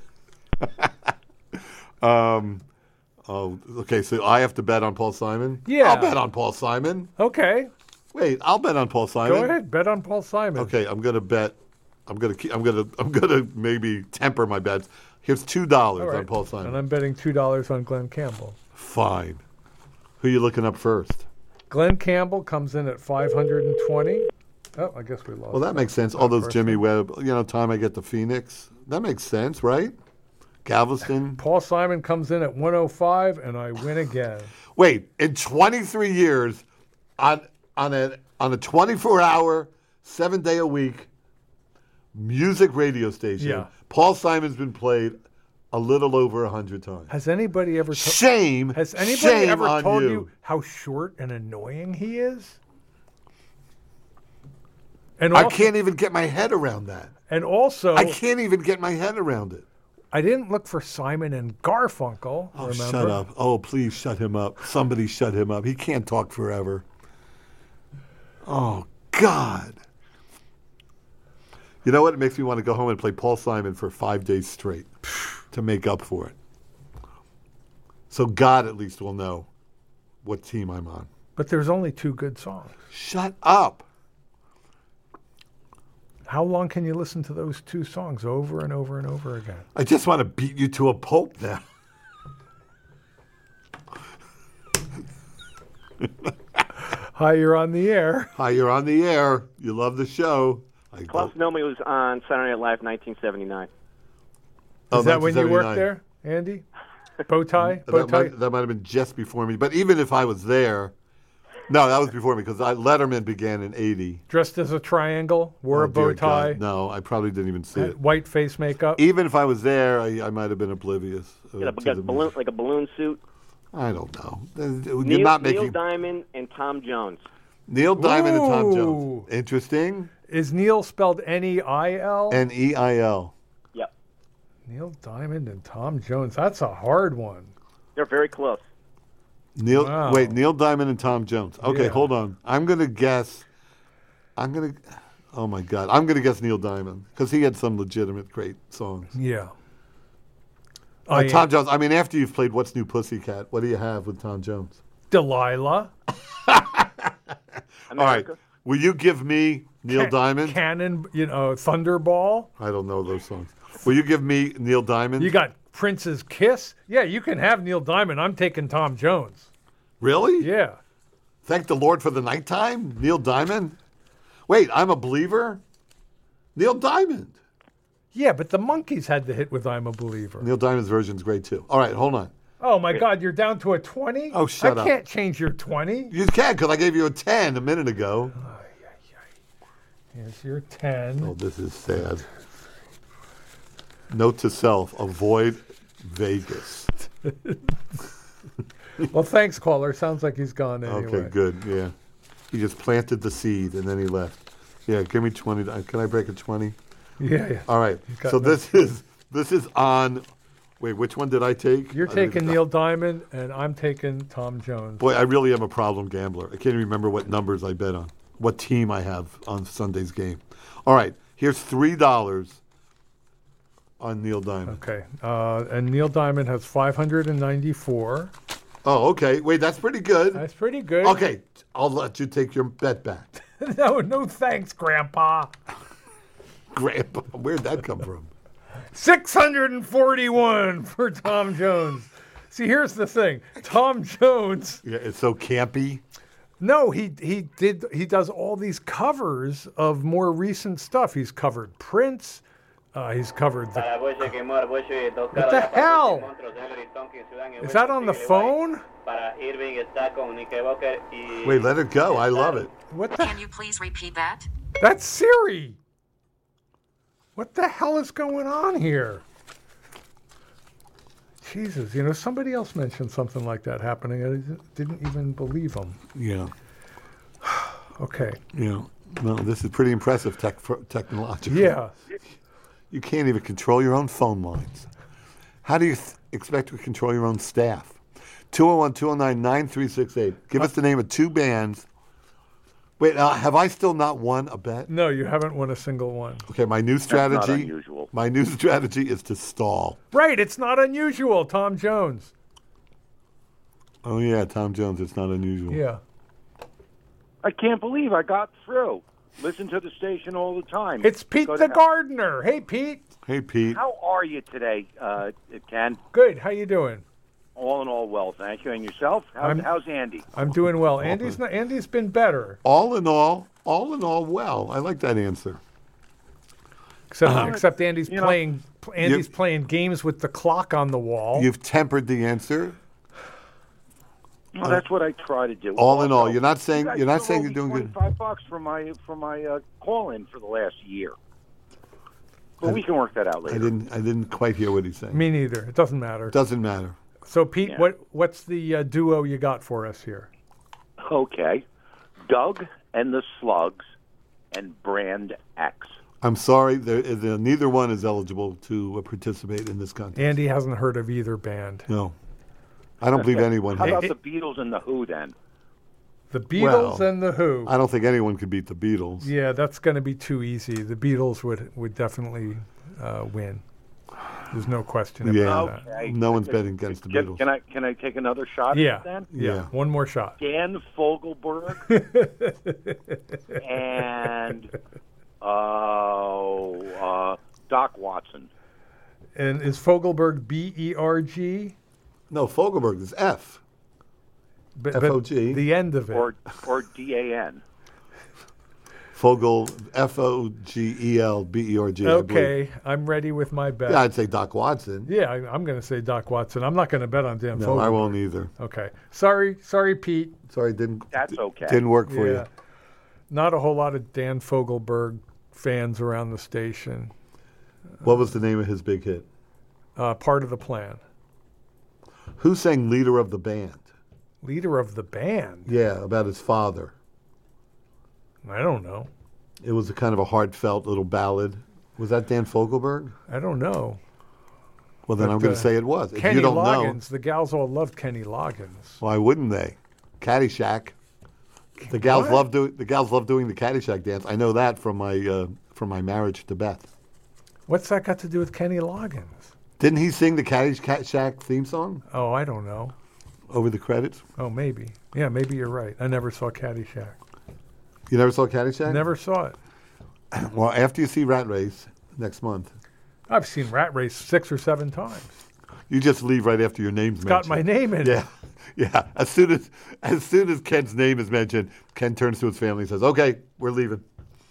um, oh, okay. So I have to bet on Paul Simon. Yeah. I'll bet on Paul Simon. Okay. Wait, I'll bet on Paul Simon. Go ahead. Bet on Paul Simon. Okay, I'm gonna bet. I'm gonna. Keep, I'm gonna. I'm gonna maybe temper my bets. Here's two dollars All right. on Paul Simon. And I'm betting two dollars on Glenn Campbell. Fine. Who are you looking up first? Glenn Campbell comes in at five hundred twenty. Oh, I guess we lost. Well, that makes sense. All those Jimmy Webb, you know, time I get to Phoenix. That makes sense, right? Galveston. Paul Simon comes in at one oh five, and I win again. Wait, in twenty-three years, on on a on a twenty-four hour, seven day a week music radio station, Yeah. Paul Simon's been played a little over a hundred times. Has anybody ever? To- shame. Has anybody shame ever on told you. you how short and annoying he is? And I also, can't even get my head around that. And also, I can't even get my head around it. I didn't look for Simon and Garfunkel. Oh, remember? shut up. Oh, please shut him up. Somebody shut him up. He can't talk forever. Oh, God. You know what? It makes me want to go home and play Paul Simon for five days straight to make up for it. So God at least will know what team I'm on. But there's only two good songs. Shut up. How long can you listen to those two songs over and over and over again? I just want to beat you to a pulp now. Hi, you're on the air. Hi, you're on the air. You love the show. I Klaus Nomi was on Saturday Night Live nineteen seventy-nine. Oh, Is that when you worked nineteen seventy-nine. there, Andy? Bow tie? Bow That tie? might, that might have been just before me. But even if I was there, no, that was before me because I, Letterman began in eighty. Dressed as a triangle, wore Oh, a bow dear tie, God. No, I probably didn't even see had it. white face makeup. Even if I was there, I, I might have been oblivious. uh, Got a, to got the a balloon, like a balloon suit. I don't know. You're Neil, not Neil making Diamond and Tom Jones. Neil Diamond and Tom Ooh. Jones. Interesting. Is Neil spelled N E I L? N E I L. Yep. Neil Diamond and Tom Jones. That's a hard one. They're very close. Neil. Wow. Wait, Neil Diamond and Tom Jones. Okay, Yeah. hold on. I'm gonna guess. I'm gonna. Oh my God. I'm gonna guess Neil Diamond because he had some legitimate great songs. Yeah. Uh, I- Tom Jones. I mean, after you've played "What's New Pussycat," what do you have with Tom Jones? Delilah. All right. Will you give me Neil Ca- Diamond? Cannon, you know, Thunderball. I don't know those songs. Will you give me Neil Diamond? You got Prince's Kiss. Yeah, you can have Neil Diamond. I'm taking Tom Jones. Really? Yeah. Thank the Lord for the nighttime? Neil Diamond? Wait, I'm a believer? Neil Diamond. Yeah, but the Monkees had the hit with I'm a Believer. Neil Diamond's version's great too. All right, hold on. Oh, my God, you're down to a twenty? Oh, shut I up. can't change your twenty. You can because I gave you a ten a minute ago. Here's your ten. Oh, this is sad. Note to self, avoid Vegas. Well, thanks, caller. Sounds like he's gone anyway. Okay, good, yeah. He just planted the seed and then he left. Yeah, give me twenty. Can I break a twenty? Yeah, yeah. All right. got So no- this is this is on. Wait, which one did I take? You're I didn't- taking Neil Diamond, and I'm taking Tom Jones. Boy, I really am a problem gambler. I can't even remember what numbers I bet on, what team I have on Sunday's game. All right, here's three dollars on Neil Diamond. Okay. Uh, and Neil Diamond has five hundred ninety-four. Oh, okay. Wait, that's pretty good. That's pretty good. Okay, I'll let you take your bet back. no, no thanks, Grandpa. Grandpa, where'd that come from? six hundred forty-one for Tom Jones. See, here's the thing. Tom Jones. Yeah, it's so campy. No, he he did he does all these covers of more recent stuff. He's covered Prince. Uh, he's covered the. What the hell? Is that on the phone? Wait, let it go. I love it. What the? Can you please repeat that? That's Siri. What the hell is going on here? Jesus, you know, somebody else mentioned something like that happening. I didn't even believe them. Yeah. Okay. Yeah. No, this is pretty impressive tech technologically. Yeah. You can't even control your own phone lines. How do you th- expect to control your own staff? two oh one, two oh nine, nine three six eight. Give us the name of two bands. Wait, uh, have I still not won a bet? No, you haven't won a single one. Okay, my new strategy. That's not unusual. My new strategy is to stall. Right, it's not unusual, Tom Jones. Oh yeah, Tom Jones. It's not unusual. Yeah. I can't believe I got through. Listen to the station all the time. It's Pete Go the to- gardener. Hey, Pete. Hey, Pete. How are you today, uh, Ken? Good. How you doing? All in all, well, thank you. And yourself? How's, I'm- how's Andy? I'm doing well. Andy's not, Andy's been better. All in all, all in all, well. I like that answer. Except, Uh-huh. except Andy's You know- playing. Andy's You- playing games with the clock on the wall. You've tempered the answer. Well, that's what I try to do. All in all, Also, you're not saying you guys you're not still saying owe you're me doing good. Twenty-five bucks for my for my uh, call in for the last year. But we can work that out later. I didn't. I didn't quite hear what he's saying. Me neither. It doesn't matter. Doesn't matter. So, Pete, Yeah. what what's the uh, duo you got for us here? Okay, Doug and the Slugs and Brand X. I'm sorry. There, there, neither one is eligible to uh, participate in this contest. Andy hasn't heard of either band. No, I don't believe anyone. How has. about the Beatles and the Who then? The Beatles Well, and the Who. I don't think anyone could beat the Beatles. Yeah, that's going to be too easy. The Beatles would would definitely uh, win. There's no question about Yeah, that. Okay. no one's betting against the Can, Beatles. can I can I take another shot? Yeah, At then? yeah, Yeah. One more shot. Dan Fogelberg and uh, uh, Doc Watson. And is Fogelberg B E R G? No, Fogelberg is F. But, F O G. but the end of it. Or or D A N. Fogel, F O G E L B E R G. I believe. Okay, I'm ready with my bet. Yeah, I'd say Doc Watson. Yeah, I, I'm going to say Doc Watson. I'm not going to bet on Dan No, Fogelberg. I won't either. Okay. Sorry, sorry, Pete. Sorry, didn't That's okay. didn't work for Yeah. Not a whole lot of Dan Fogelberg fans around the station. you. What was the name of his big hit? Uh, part of the plan. Who sang "Leader of the Band"? Leader of the band. Yeah, about his father. I don't know. It was a kind of a heartfelt little ballad. Was that Dan Fogelberg? I don't know. Well, then But, I'm going uh, to say it was. If Kenny you don't Loggins. know, The gals all loved Kenny Loggins. why wouldn't they? Caddyshack. The gals What? love doing the gals love doing the Caddyshack dance. I know that from my uh, from my marriage to Beth. What's that got to do with Kenny Loggins? Didn't he sing the Caddyshack theme song Oh, I don't know. over the credits? Oh, maybe. Yeah, maybe you're right. I never saw Caddyshack. You never saw Caddyshack? Never saw it. Well, after you see Rat Race next month, I've seen Rat Race six or seven times. you just leave right after your name's It's got mentioned. my name in Yeah, it. yeah. As soon as as soon as Ken's name is mentioned, Ken turns to his family and says, "Okay, we're leaving."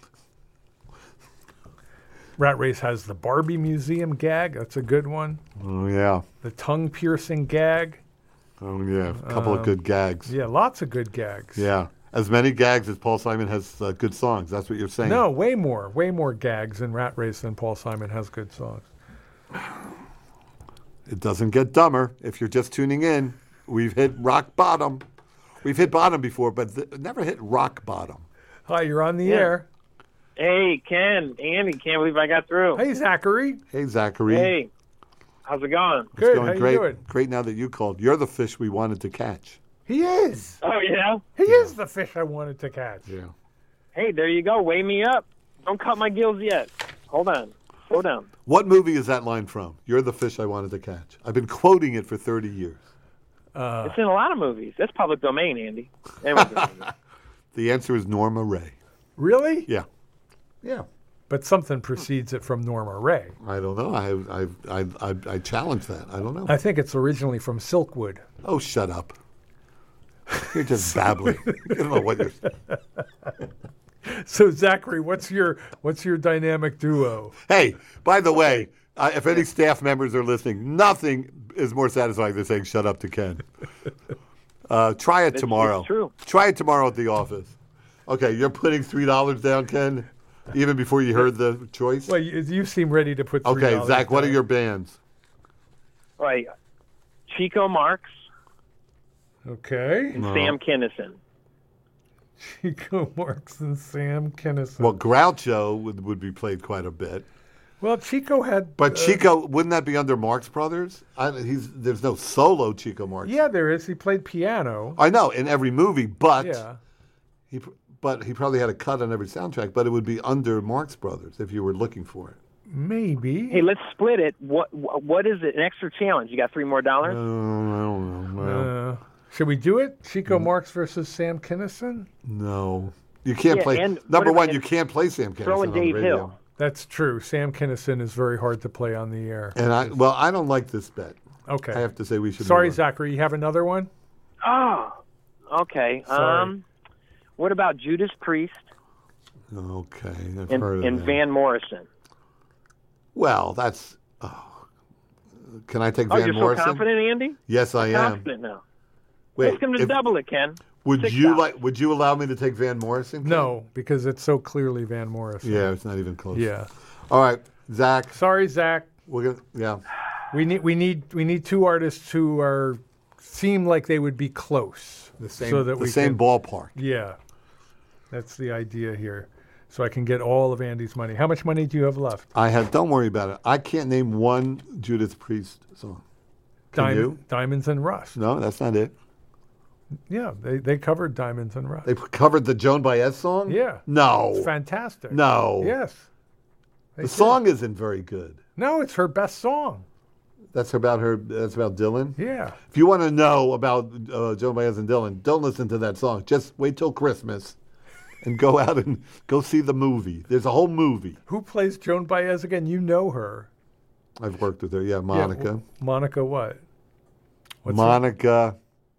Rat Race has the Barbie Museum gag. That's a good one. Oh yeah, The tongue piercing gag. oh yeah. A couple of Um, good gags. Yeah, lots of good gags. Yeah, as many gags as Paul Simon has uh, good songs. That's what you're saying. No, way more. Way more gags in Rat Race than Paul Simon has good songs. It doesn't get dumber. If you're just tuning in, we've hit rock bottom. We've hit bottom before, but th- never hit rock bottom. Hi, you're on the Yeah. air. Hey, Ken, Andy, can't believe I got through. Hey, Zachary. Hey, Zachary. Hey, how's it going? It's Good. going How you great. doing? Great now that you called. You're the fish we wanted to catch. He is. Oh, yeah? He is the fish I wanted to catch. Yeah. Hey, there you go. Weigh me up. Don't cut my gills yet. Hold on. Slow down. What movie is that line from? You're the fish I wanted to catch. I've been quoting it for thirty years. Uh, It's in a lot of movies. That's public domain, Andy. Anyway, The answer is Norma Ray. really? Yeah. Yeah. But something precedes it from Norma Ray. I don't know. I I I I, I challenge that. I don't know. I think it's originally from Silkwood. Oh, shut up. You're just babbling. You don't know what you're. So Zachary, what's your what's your dynamic duo? Hey, by the way, uh, if any staff members are listening, nothing is more satisfying than saying "shut up" to Ken. Uh, try it It's- tomorrow. it's true. Try it tomorrow at the office. Okay, you're putting three dollars down, Ken. Even before you heard the choice? Well, you, you seem ready to put three Okay, dollars Zach, what are down. your bands? Right. Chico Marx Okay. and No. Sam Kinison. Chico Marx and Sam Kinison. Well, Groucho would, would be played quite a bit. Well, Chico had. But uh, Chico, wouldn't that be under Marx Brothers? I, he's There's no solo Chico Marx. Yeah, there is. He played piano. I know, in every movie, but Yeah. he but he probably had a cut on every soundtrack, but it would be under Marx Brothers if you were looking for it. Maybe. Hey, let's split it. What What is it? An extra challenge. You got three more dollars? Uh, I don't know. Well, Uh, should we do it? Chico Mm. Marx versus Sam Kinison? no. You can't Yeah, play. and Number what one, if- you can't play Sam Kinison throw in on the Dave radio. Hill. That's true. Sam Kinison is very hard to play on the air. And I, well, I don't like this bet. Okay. I have to say we should. Sorry, move on. Zachary. You have another one? Oh, okay. Sorry. Um, what about Judas Priest Okay, I've and, heard of and that. Van Morrison? Well, that's. Oh. Can I take Oh, Van you're Morrison? so confident, Andy? Yes, I am. Confident now. Wait, Ask him to if- double it, Ken. would Six you dollars. like? Would you allow me to take Van Morrison? Ken? No, because it's so clearly Van Morrison. Yeah, it's not even close. Yeah. All right, Zach. Sorry, Zach. We're gonna. Yeah. We need we need we need two artists who are seem like they would be close. The same. so that the we same can, ballpark. Yeah. That's the idea here. So I can get all of Andy's money. How much money do you have left? I have. Don't worry about it. I can't name one Judas Priest song. Can Diamond, you? Diamonds and Rust. No, that's not it. Yeah, they, they covered Diamonds and Rust. They covered the Joan Baez song. Yeah. No. It's fantastic. No. Yes. They The did. song isn't very good. No, it's her best song. That's about her. That's about Dylan. Yeah. If you want to know about uh, Joan Baez and Dylan, don't listen to that song. Just wait till Christmas, and go out and go see the movie. There's a whole movie. Who plays Joan Baez again? You know her. I've worked with her. Yeah, Yeah, Monica. w- Monica what? What's her- Monica.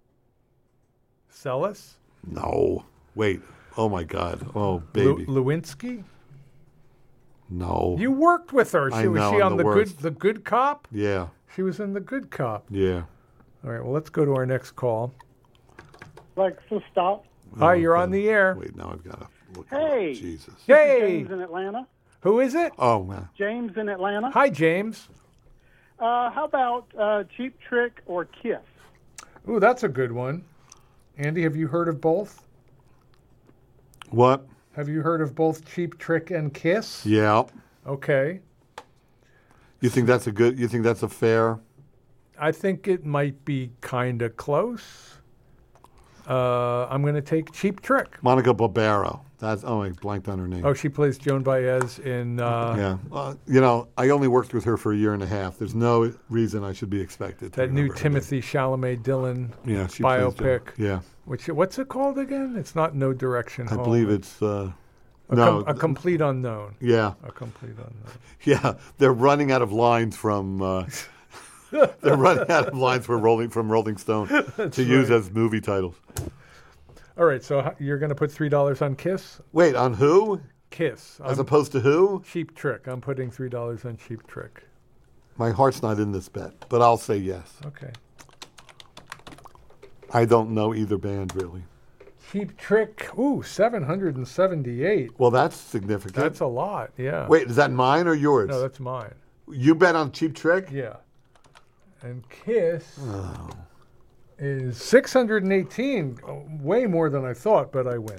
Sellis? No. Wait. Oh my God. Oh Lu- baby. Lewinsky? No. You worked with her. She, I was know, she I'm on the the, good worst. the good cop? Yeah. She was in the good cop. Yeah. All right, well let's go to our next call. Alexa, stop. Hi, Oh, you're God. on the air. Wait. Now I've got to look. Hey. Jesus. Hey, James in Atlanta. who is it? Oh man. James in Atlanta. Hi, James. Uh, how about uh, Cheap Trick or Kiss? Ooh, that's a good one. Andy, have you heard of both? What? Have you heard of both Cheap Trick and Kiss? Yeah. Okay. You think that's a good? You think that's a fair? I think it might be kind of close. Uh, I'm going to take Cheap Trick. Monica Barbaro. That's oh, I blanked on her name. Oh, she plays Joan Baez in. Uh, Yeah. Uh, you know, I only worked with her for a year and a half. There's no reason I should be expected to That new remember her Timothy Chalamet Dylan name. Yeah, she plays biopic. Joan. Yeah. Which what's it called again? It's not No Direction I Home. believe it's uh, a, no. com- a complete unknown. yeah. A complete unknown. Yeah. They're running out of lines from. Uh, they're running out of lines for Rolling from Rolling Stone to use right. as movie titles. All right, so h- you're going to put three dollars on Kiss. Wait, on who? Kiss. As I'm- opposed to who? Cheap Trick. I'm putting three dollars on Cheap Trick. My heart's not in this bet, but I'll say yes. Okay. I don't know either band really. Cheap Trick. Ooh, seven hundred seventy-eight. Well, that's significant. That's a lot. Yeah. Wait, is that mine or yours? No, that's mine. You bet on Cheap Trick? Yeah. And Kiss Oh. is six hundred eighteen. Oh, way more than I thought, but I win.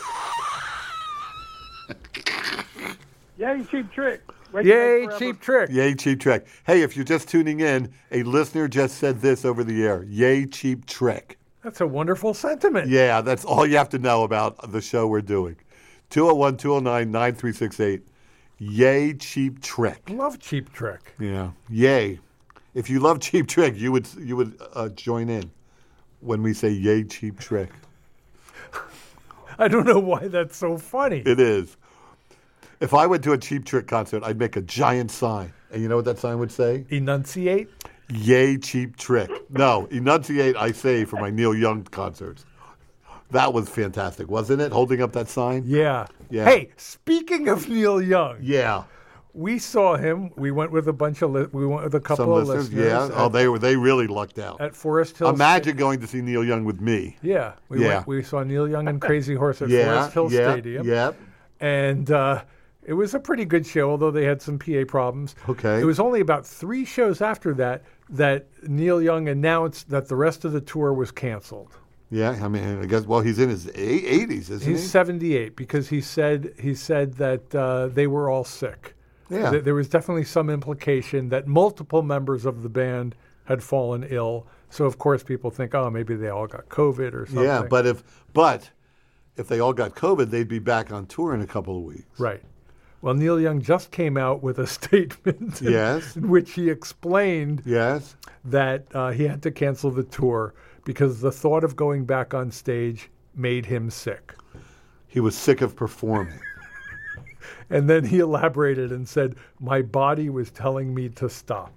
Yay, Cheap Trick. Wake you Yay, up forever. Cheap Trick. Yay, Cheap Trick. Hey, if you're just tuning in, a listener just said this over the air. Yay, Cheap Trick. That's a wonderful sentiment. Yeah, that's all you have to know about the show we're doing. two oh one, two oh nine, nine three six eight. Yay, Cheap Trick. Love Cheap Trick. Yeah. Yay. If you love Cheap Trick, you would you would uh, join in when we say yay, Cheap Trick. I don't know why that's so funny. It is. If I went to a Cheap Trick concert, I'd make a giant sign. And you know what that sign would say? Enunciate? Yay, Cheap Trick. No, enunciate, I say, for my Neil Young concerts. That was fantastic, wasn't it? Holding up that sign? Yeah. Yeah. Hey, speaking of Neil Young, Yeah. we saw him. We went with a bunch of li- we went with a couple Some of listeners, listeners. yeah. At, Oh, they were they really lucked out. at Forest Hill. Imagine going to see Neil Young with me. Yeah, we Yeah. went, we saw Neil Young and Crazy Horse at Yeah, Forest Hill yeah, Stadium. yeah. And uh, It was a pretty good show, although they had some P A problems. Okay. It was only about three shows after that that Neil Young announced that the rest of the tour was canceled. Yeah, I mean, I guess. Well, he's in his eighties, isn't He's he? seventy-eight because he said he said that uh, they were all sick. Yeah. Th- there was definitely some implication that multiple members of the band had fallen ill. So of course people think, oh, maybe they all got COVID or something. Yeah, but if but if they all got COVID, they'd be back on tour in a couple of weeks. Right. Well, Neil Young just came out with a statement in, Yes. in which he explained Yes. that uh, he had to cancel the tour because the thought of going back on stage made him sick. He was sick of performing. And then he elaborated and said, my body was telling me to stop.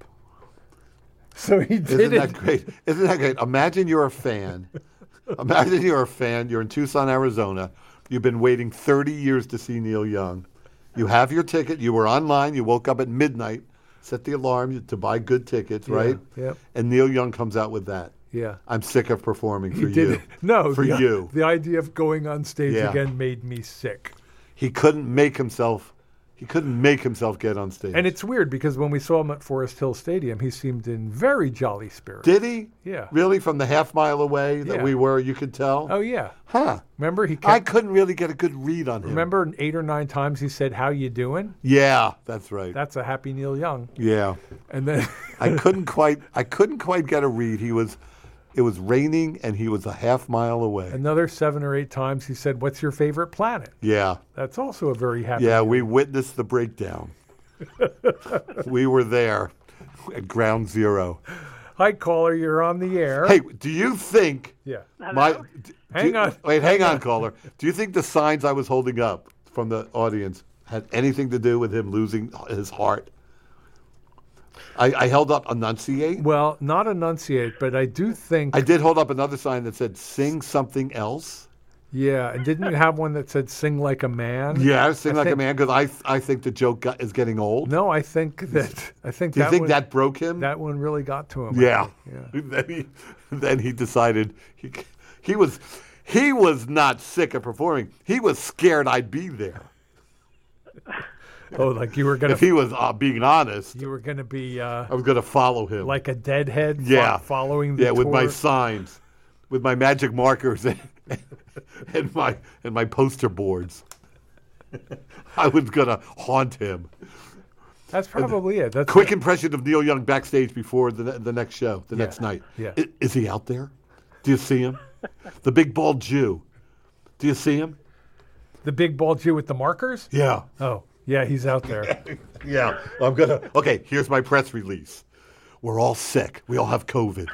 So he did Isn't it. that great? Isn't that great? Imagine you're a fan. Imagine you're a fan. You're in Tucson, Arizona. You've been waiting thirty years to see Neil Young. You have your ticket. You were online. You woke up at midnight, set the alarm to buy good tickets, Yeah, right? yep. And Neil Young comes out with that. Yeah. I'm sick of performing He for did you. it. No, for the, you. The idea of going on stage Yeah. again made me sick. He couldn't make himself. He couldn't make himself get on stage. And it's weird because when we saw him at Forest Hill Stadium, he seemed in very jolly spirits. Did he? Yeah. Really, from the half mile away that Yeah. we were, you could tell. Oh yeah. Huh. Remember he I kept, couldn't really get a good read on him. remember eight or nine times he said, "How you doing?" Yeah, that's right. That's a happy Neil Young. Yeah. And then I couldn't quite I couldn't quite get a read. He was it was raining and he was a half mile away. another seven or eight times he said, "What's your favorite planet?" Yeah. That's also a very happy. Yeah, Neil we witnessed the breakdown. We were there at ground zero. Hi caller, you're on the air. Hey, do you think Yeah. my d- Hang do- on. Wait, hang Hang on, on. caller. Do you think the signs I was holding up from the audience had anything to do with him losing his heart? I, I held up enunciate. Well, not enunciate, but I do think. I did hold up another sign that said sing something else. Yeah, and didn't you have one that said "Sing like a man"? Yeah, sing I like a think- man, because I I think the joke got, is getting old. No, I think that I think Do you that think one, that broke him? that one really got to him. I Yeah. think. Then he then he decided he he was he was not sick of performing. He was scared I'd be there. Oh, like you were gonna If he was uh, being honest, you were gonna be uh, I was going to follow him. like a deadhead. fo- yeah, following the yeah, with my tour. signs, with my magic markers and, and my and my poster boards. I was going to haunt him. That's probably it. That's Quick it. impression of Neil Young backstage before the the next show, the Yeah, next night. yeah. I- is he out there? Do you see him? The big bald Jew. Do you see him? the big bald Jew with the markers. Yeah. Oh, yeah, he's out there. Yeah. I'm gonna. Okay. Here's my press release. We're all sick. We all have COVID.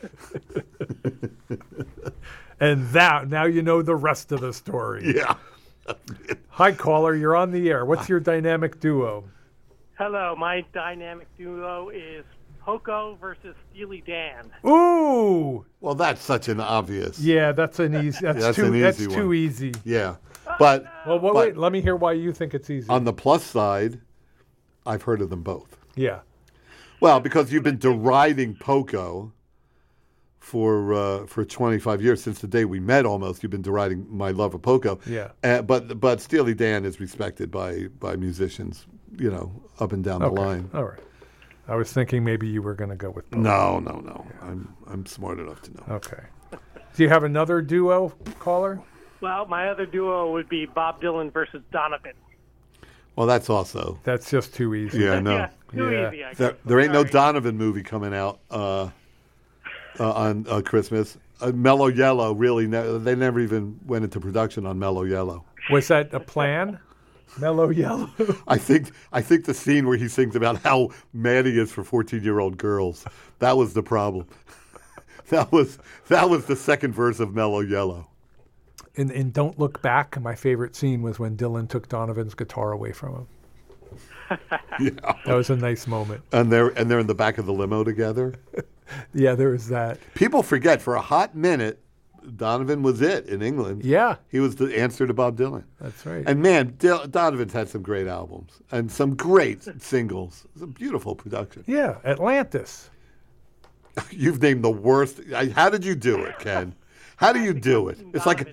And that now you know the rest of the story. Yeah. Hi caller, you're on the air. What's your dynamic duo? Hello, my dynamic duo is Poco versus Steely Dan. Ooh, Well, that's such an obvious. yeah, that's an easy. That's, That's too. an that's easy too one. easy. Yeah. But Well, well but wait. Let me hear why you think it's easy. on the plus side, I've heard of them both. yeah. Well, because you've been deriding Poco for uh, for twenty-five years, since the day we met almost. You've been deriding my love of Poco. Yeah. Uh, but but Steely Dan is respected by by musicians, you know, up and down the Okay. line. All right. I was thinking maybe you were going to go with both. No, no, no. I'm I'm smart enough to know. Okay. Do you have another duo, caller? Well, my other duo would be Bob Dylan versus Donovan. Well, that's also. That's just too easy. Yeah, I know. Yeah, too Yeah. easy. I guess. There, there ain't no Sorry. Donovan movie coming out uh, uh, on uh, Christmas. Uh, Mellow Yellow, really, ne- they never even went into production on Mellow Yellow. Was that a plan? Mellow Yellow. I think I think the scene where he sings about how mad he is for fourteen-year-old girls, that was the problem. that was that was the second verse of Mellow Yellow. In, in Don't Look Back, my favorite scene was when Dylan took Donovan's guitar away from him. Yeah. That was a nice moment. And they're and they're in the back of the limo together. Yeah, there was that. People forget for a hot minute, Donovan was it in England. Yeah, He was the answer to Bob Dylan. that's right. And man, Dil- Donovan's had some great albums and some great singles. It's a beautiful production. Yeah, Atlantis. You've named the worst. I, how did you do it, Ken? How do you do it? It's like, Donovan here.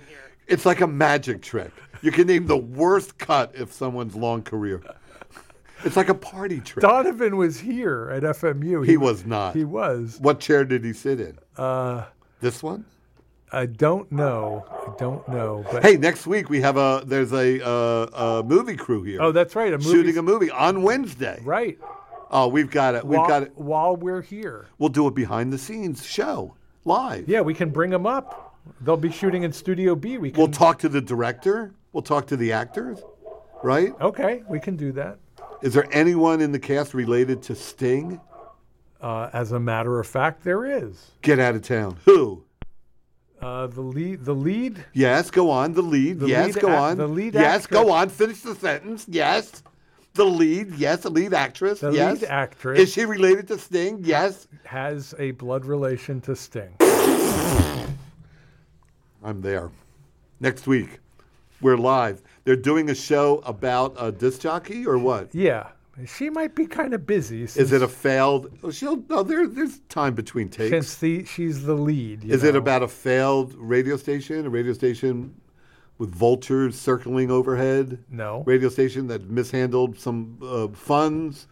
It's like a magic trick. You can name the worst cut of someone's long career. It's like a party trick. Donovan was here at F M U. He, he was not. He was. What chair did he sit in? Uh, this one? I don't know. I don't know. But hey, next week we have a there's a, uh, a movie crew here. Oh, that's right. A movie shooting a movie on Wednesday. Right. Oh, we've got it. We've while, got it. While we're here, we'll do a behind the scenes show live. Yeah, we can bring them up. They'll be shooting in Studio B. We can... We'll talk to the director. We'll talk to the actors. Right? Okay, we can do that. Is there anyone in the cast related to Sting? Uh, as a matter of fact, there is. Get out of town. Who? Uh, the lead. The lead. Yes, go on. The lead. The yes, lead go ac- on. The lead. Yes, actress. go on. Finish the sentence. Yes. The lead. Yes, the lead actress. The yes. lead actress. Is she related to Sting? Yes. Has a blood relation to Sting. I'm there. Next week, we're live. They're doing a show about a disc jockey or what? Yeah. She might be kind of busy. Is it a failed? Oh, she'll. No, there, there's time between takes. Since the, she's the lead. You Is know? it about a failed radio station? A radio station with vultures circling overhead? No. Radio station that mishandled some uh, funds?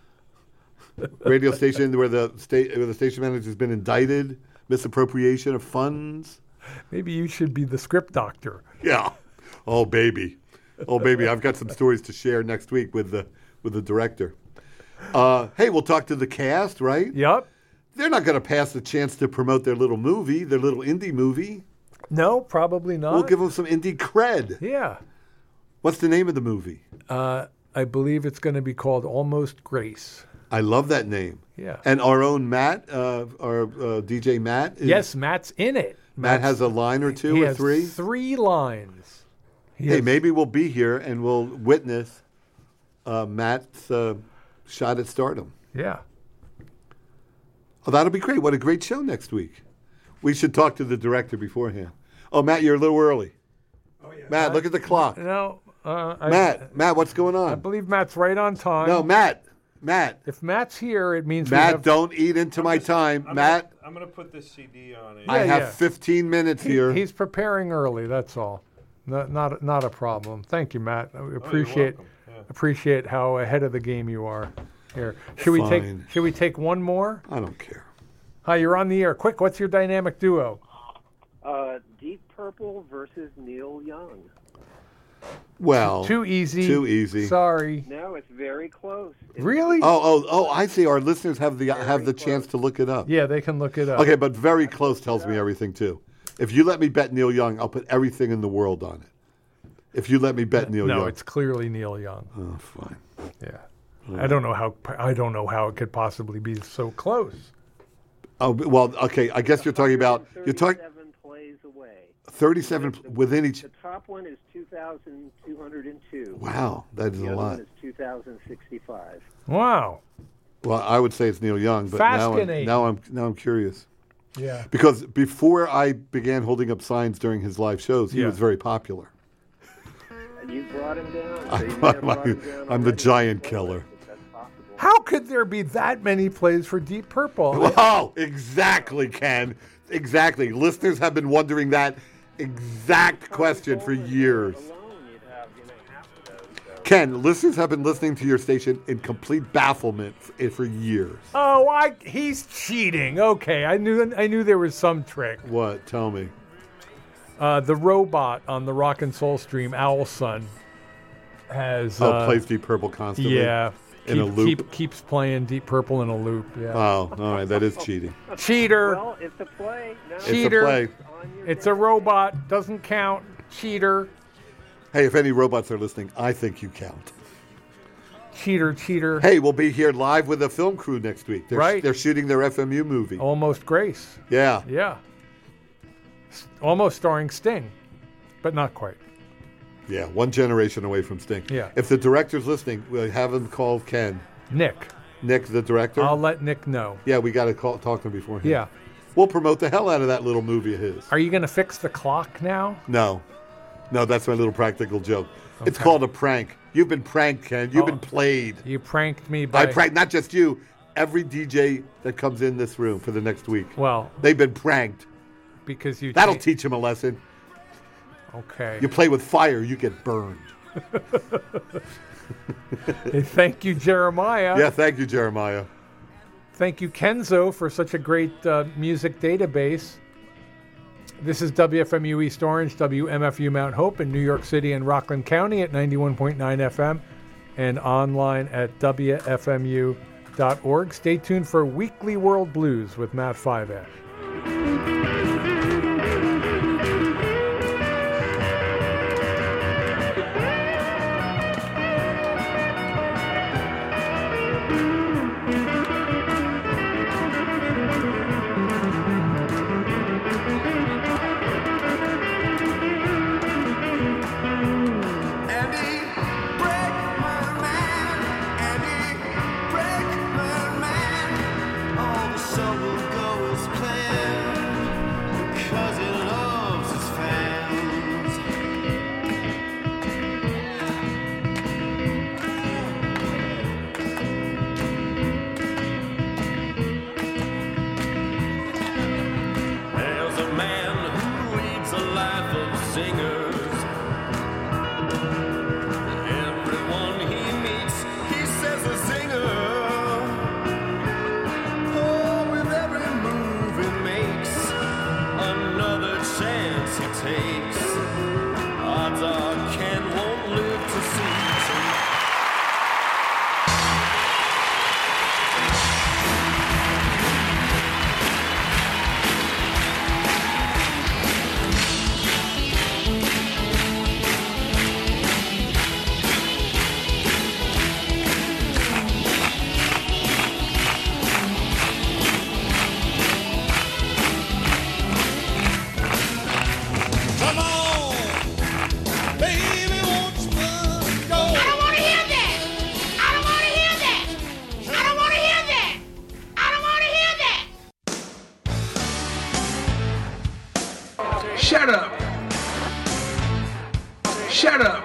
Radio station where the state where the station manager has been indicted? Misappropriation of funds? Maybe you should be the script doctor. Yeah. Oh baby, oh baby, I've got some stories to share next week with the with the director. Uh, hey, we'll talk to the cast, right? Yep. They're not going to pass the chance to promote their little movie, their little indie movie. No, probably not. We'll give them some indie cred. Yeah. What's the name of the movie? Uh, I believe it's going to be called Almost Grace. I love that name. Yeah. And our own Matt, uh, our uh, D J Matt. Is, Yes, Matt's in it. Matt Matt's, has a line or two he or has three. Three lines. He Hey, has- maybe we'll be here and we'll witness uh, Matt's uh, shot at stardom. Yeah. Oh, that'll be great. What a great show next week. We should talk to the director beforehand. Oh, Matt, you're a little early. Oh, yeah. Matt, look at the clock. No. Uh, I, Matt, Matt, what's going on? I believe Matt's right on time. No, Matt, Matt. If Matt's here, it means Matt, we have... don't eat into my time. I'm Matt, Gonna, I'm going to put this C D on it. I Yeah, have yeah. fifteen minutes He- here. He's preparing early, that's all. Not, not, not a problem. Thank you, Matt. I appreciate welcome. Yeah. appreciate how ahead of the game you are here. Should we take Fine. Should we take one more? I don't care. Hi, you're on the air. Quick, what's your dynamic duo? Uh, Deep Purple versus Neil Young. Well, Too easy. Too easy. Sorry. No, it's very close. It's Really? Oh, oh, oh! I see. Our listeners have the have the chance to look it up. Yeah, they can look it up. Okay, but very close tells me everything too. If you let me bet Neil Young, I'll put everything in the world on it. If you let me bet Neil no, Young, it's clearly Neil Young. oh, fine. Yeah. I don't know how I don't know how it could possibly be so close. Oh, well, okay. I guess you're talking about you're talking thirty-seven plays away. thirty-seven The- within each. The top one is two thousand two hundred two. Wow, that is The a other lot. one is two thousand sixty-five. Wow. Well, I would say it's Neil Young, but now I'm, Fascinating. now I'm now I'm curious Yeah. because before I began holding up signs during his live shows, he Yeah. was very popular. You brought him down. So I'm, you may have brought him I'm, down I'm the already. giant killer. If that's possible. How could there be that many plays for Deep Purple? Oh, exactly, Ken. Exactly. Listeners have been wondering that exact question for years. Alone, you'd have, you know, half of those. So. Ken, listeners have been listening to your station in complete bafflement for, for years. Oh, I he's cheating. Okay, I knew I knew there was some trick. What? Tell me. Uh, the robot on the Rock and Soul stream, Owl Son, has Oh, uh, plays Deep Purple constantly. yeah In a keep- loop. keep- keeps playing Deep Purple in a loop. Yeah, Oh, all right. That is cheating. cheater, Well, it's a play. No, It's cheater. a play. on your It's a robot. Doesn't count. Cheater, Hey, if any robots are listening, I think you count. cheater, cheater. Hey, we'll be here live with the film crew next week. They're, Right. They're shooting their F M U movie. Almost Grace. Yeah. Yeah, S- almost starring Sting, but not quite. Yeah. One generation away from Sting. Yeah. If the director's listening, we'll have him call Ken. Nick, Nick, the director. I'll let Nick know. Yeah, we got to call, talk to him beforehand. Yeah. We'll promote the hell out of that little movie of his. Are you going to fix the clock now? No. No, that's my little practical joke. It's Okay. called a prank. You've been pranked, Ken. You've Oh. been played. You pranked me by. I pranked not just you, every D J that comes in this room for the next week. Well, They've been pranked. because you. That'll cha- teach him a lesson. Okay. You play with fire, you get burned. Hey, thank you, Jeremiah. Yeah, thank you, Jeremiah. Thank you, Kenzo, for such a great uh, music database. This is W F M U East Orange, W M F U Mount Hope in New York City and Rockland County at ninety-one point nine F M and online at W F M U dot org. Stay tuned for Weekly World Blues with Matt Fiveash. Shut up. Shut up.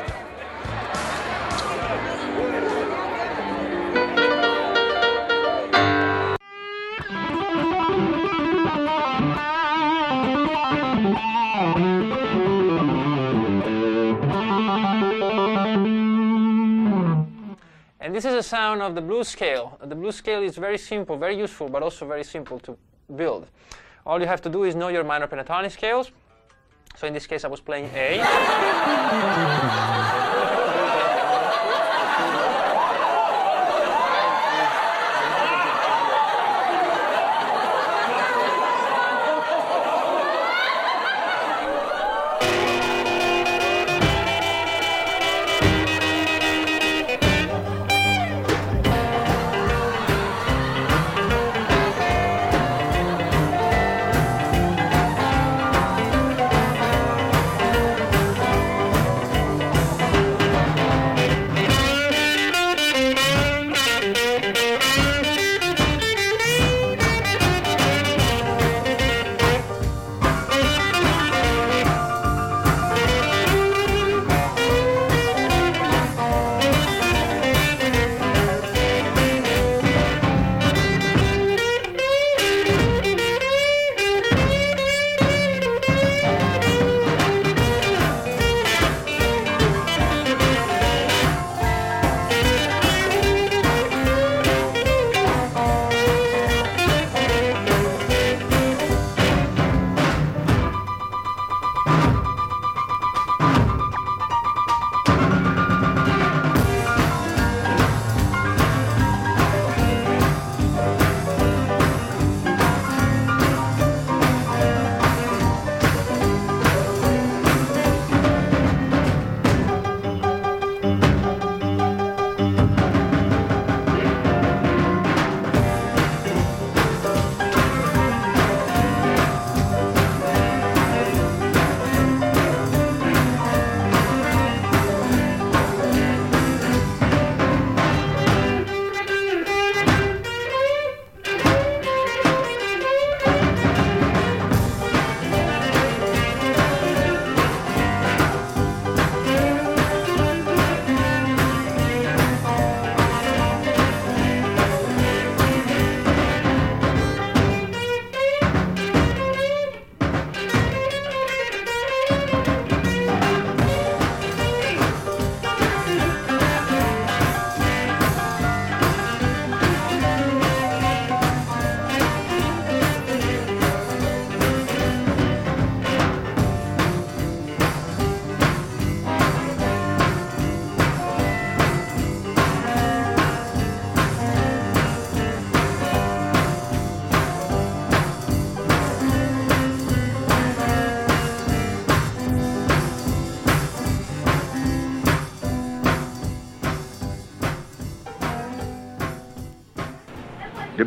And this is a sound of the blues scale. The blues scale is very simple, very useful, but also very simple to build. All you have to do is know your minor pentatonic scales. So in this case, I was playing A.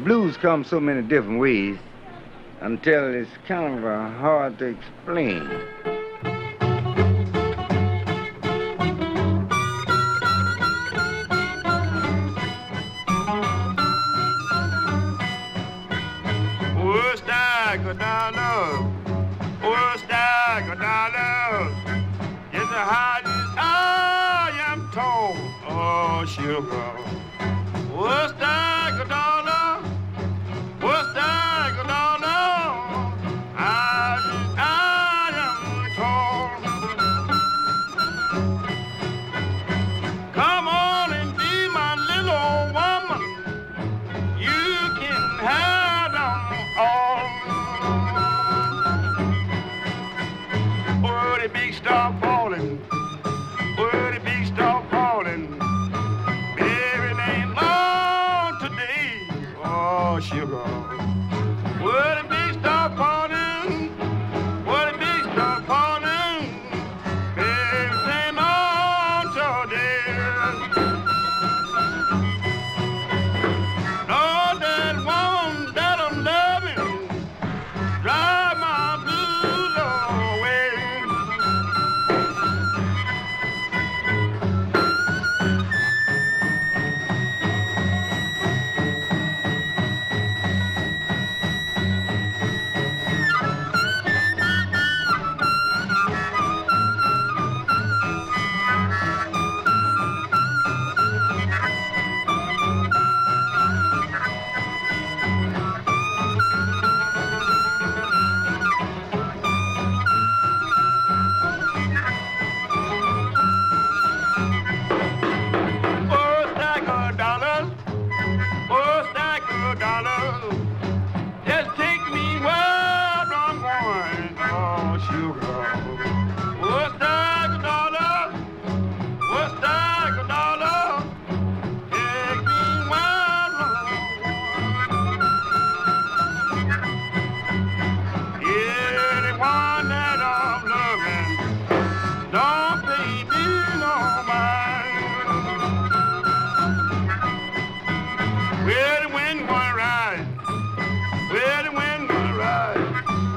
blues come so many different ways until it's kind of uh, hard to explain. Worst I go down low, worst I go down low. It's the hardest I am told, oh sugar. Worst I go down low, worst I go down low. I, I am told. Come on and be my little woman. You can have them all. Oh, the big star falling. Oh, the big star falling. Everything long today. Oh, sugar. Oh, the big star falling. Oh, the big star falling. Everything long today. Lord, that woman that I'm loving drive my blues away. Oh, stack of dollars, oh, stack of dollars, just take me where I'm going, oh, sugar. Oh, stack of dollars, oh, stack of dollars, take me where I'm going. Yeah, the one that I'm loving, don't pay me no mind. Where the wind gonna ride? Where the wind gonna ride?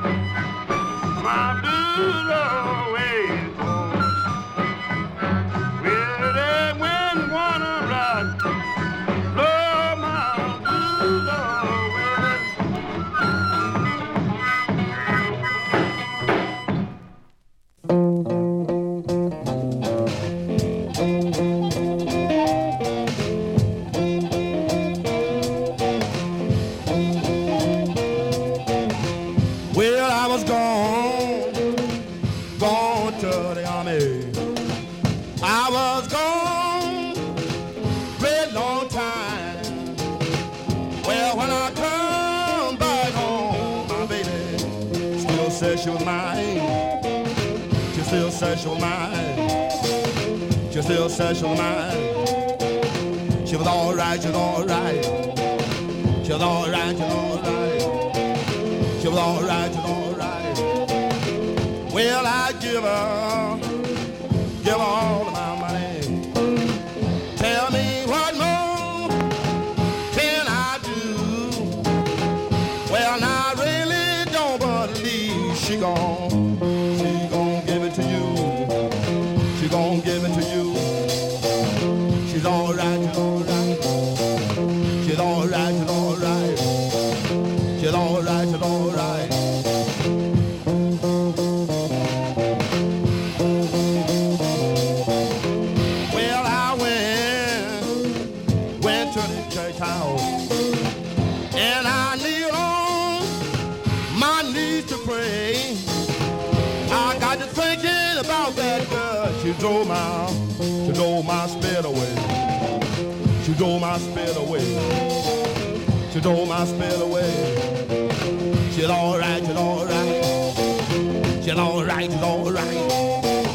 My blues away, folks. Where the wind gonna ride? Blow my blues away. Well, I was gone, gone to the army. I was gone, great long time. Well, when I come back home, my baby still says she was mine. She still says she was mine. She still says she was mine. She was all right, she was all right. She was all right, she was all right. She was all right, she was all right. Well, I give her, give her all of my money. Tell me what more can I do? Well, I really don't believe she gon', she gon' give it to you. She gon' give it to you. She's all right, she's all right. She's all right, she's all right. She's all right, she's all right. Well, I went, went to the church house, and I kneeled on my knees to pray. I got to thinking about that girl. She drove my, she drove my spirit away. She drove my spirit away. She drove my spirit away. She's all right, she's all right. She's all right, she's all right.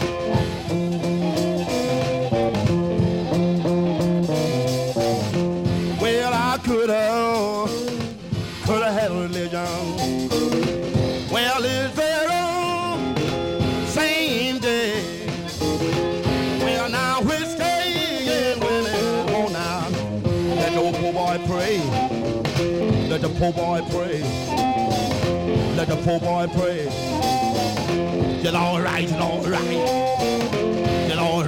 Well, I could have, could have had a religion. Well, it's very same day. Well, now whiskey and women, oh now, let the old poor boy pray. Let the poor boy pray. Let the poor boy pray. Get all right, get all right. Get all right.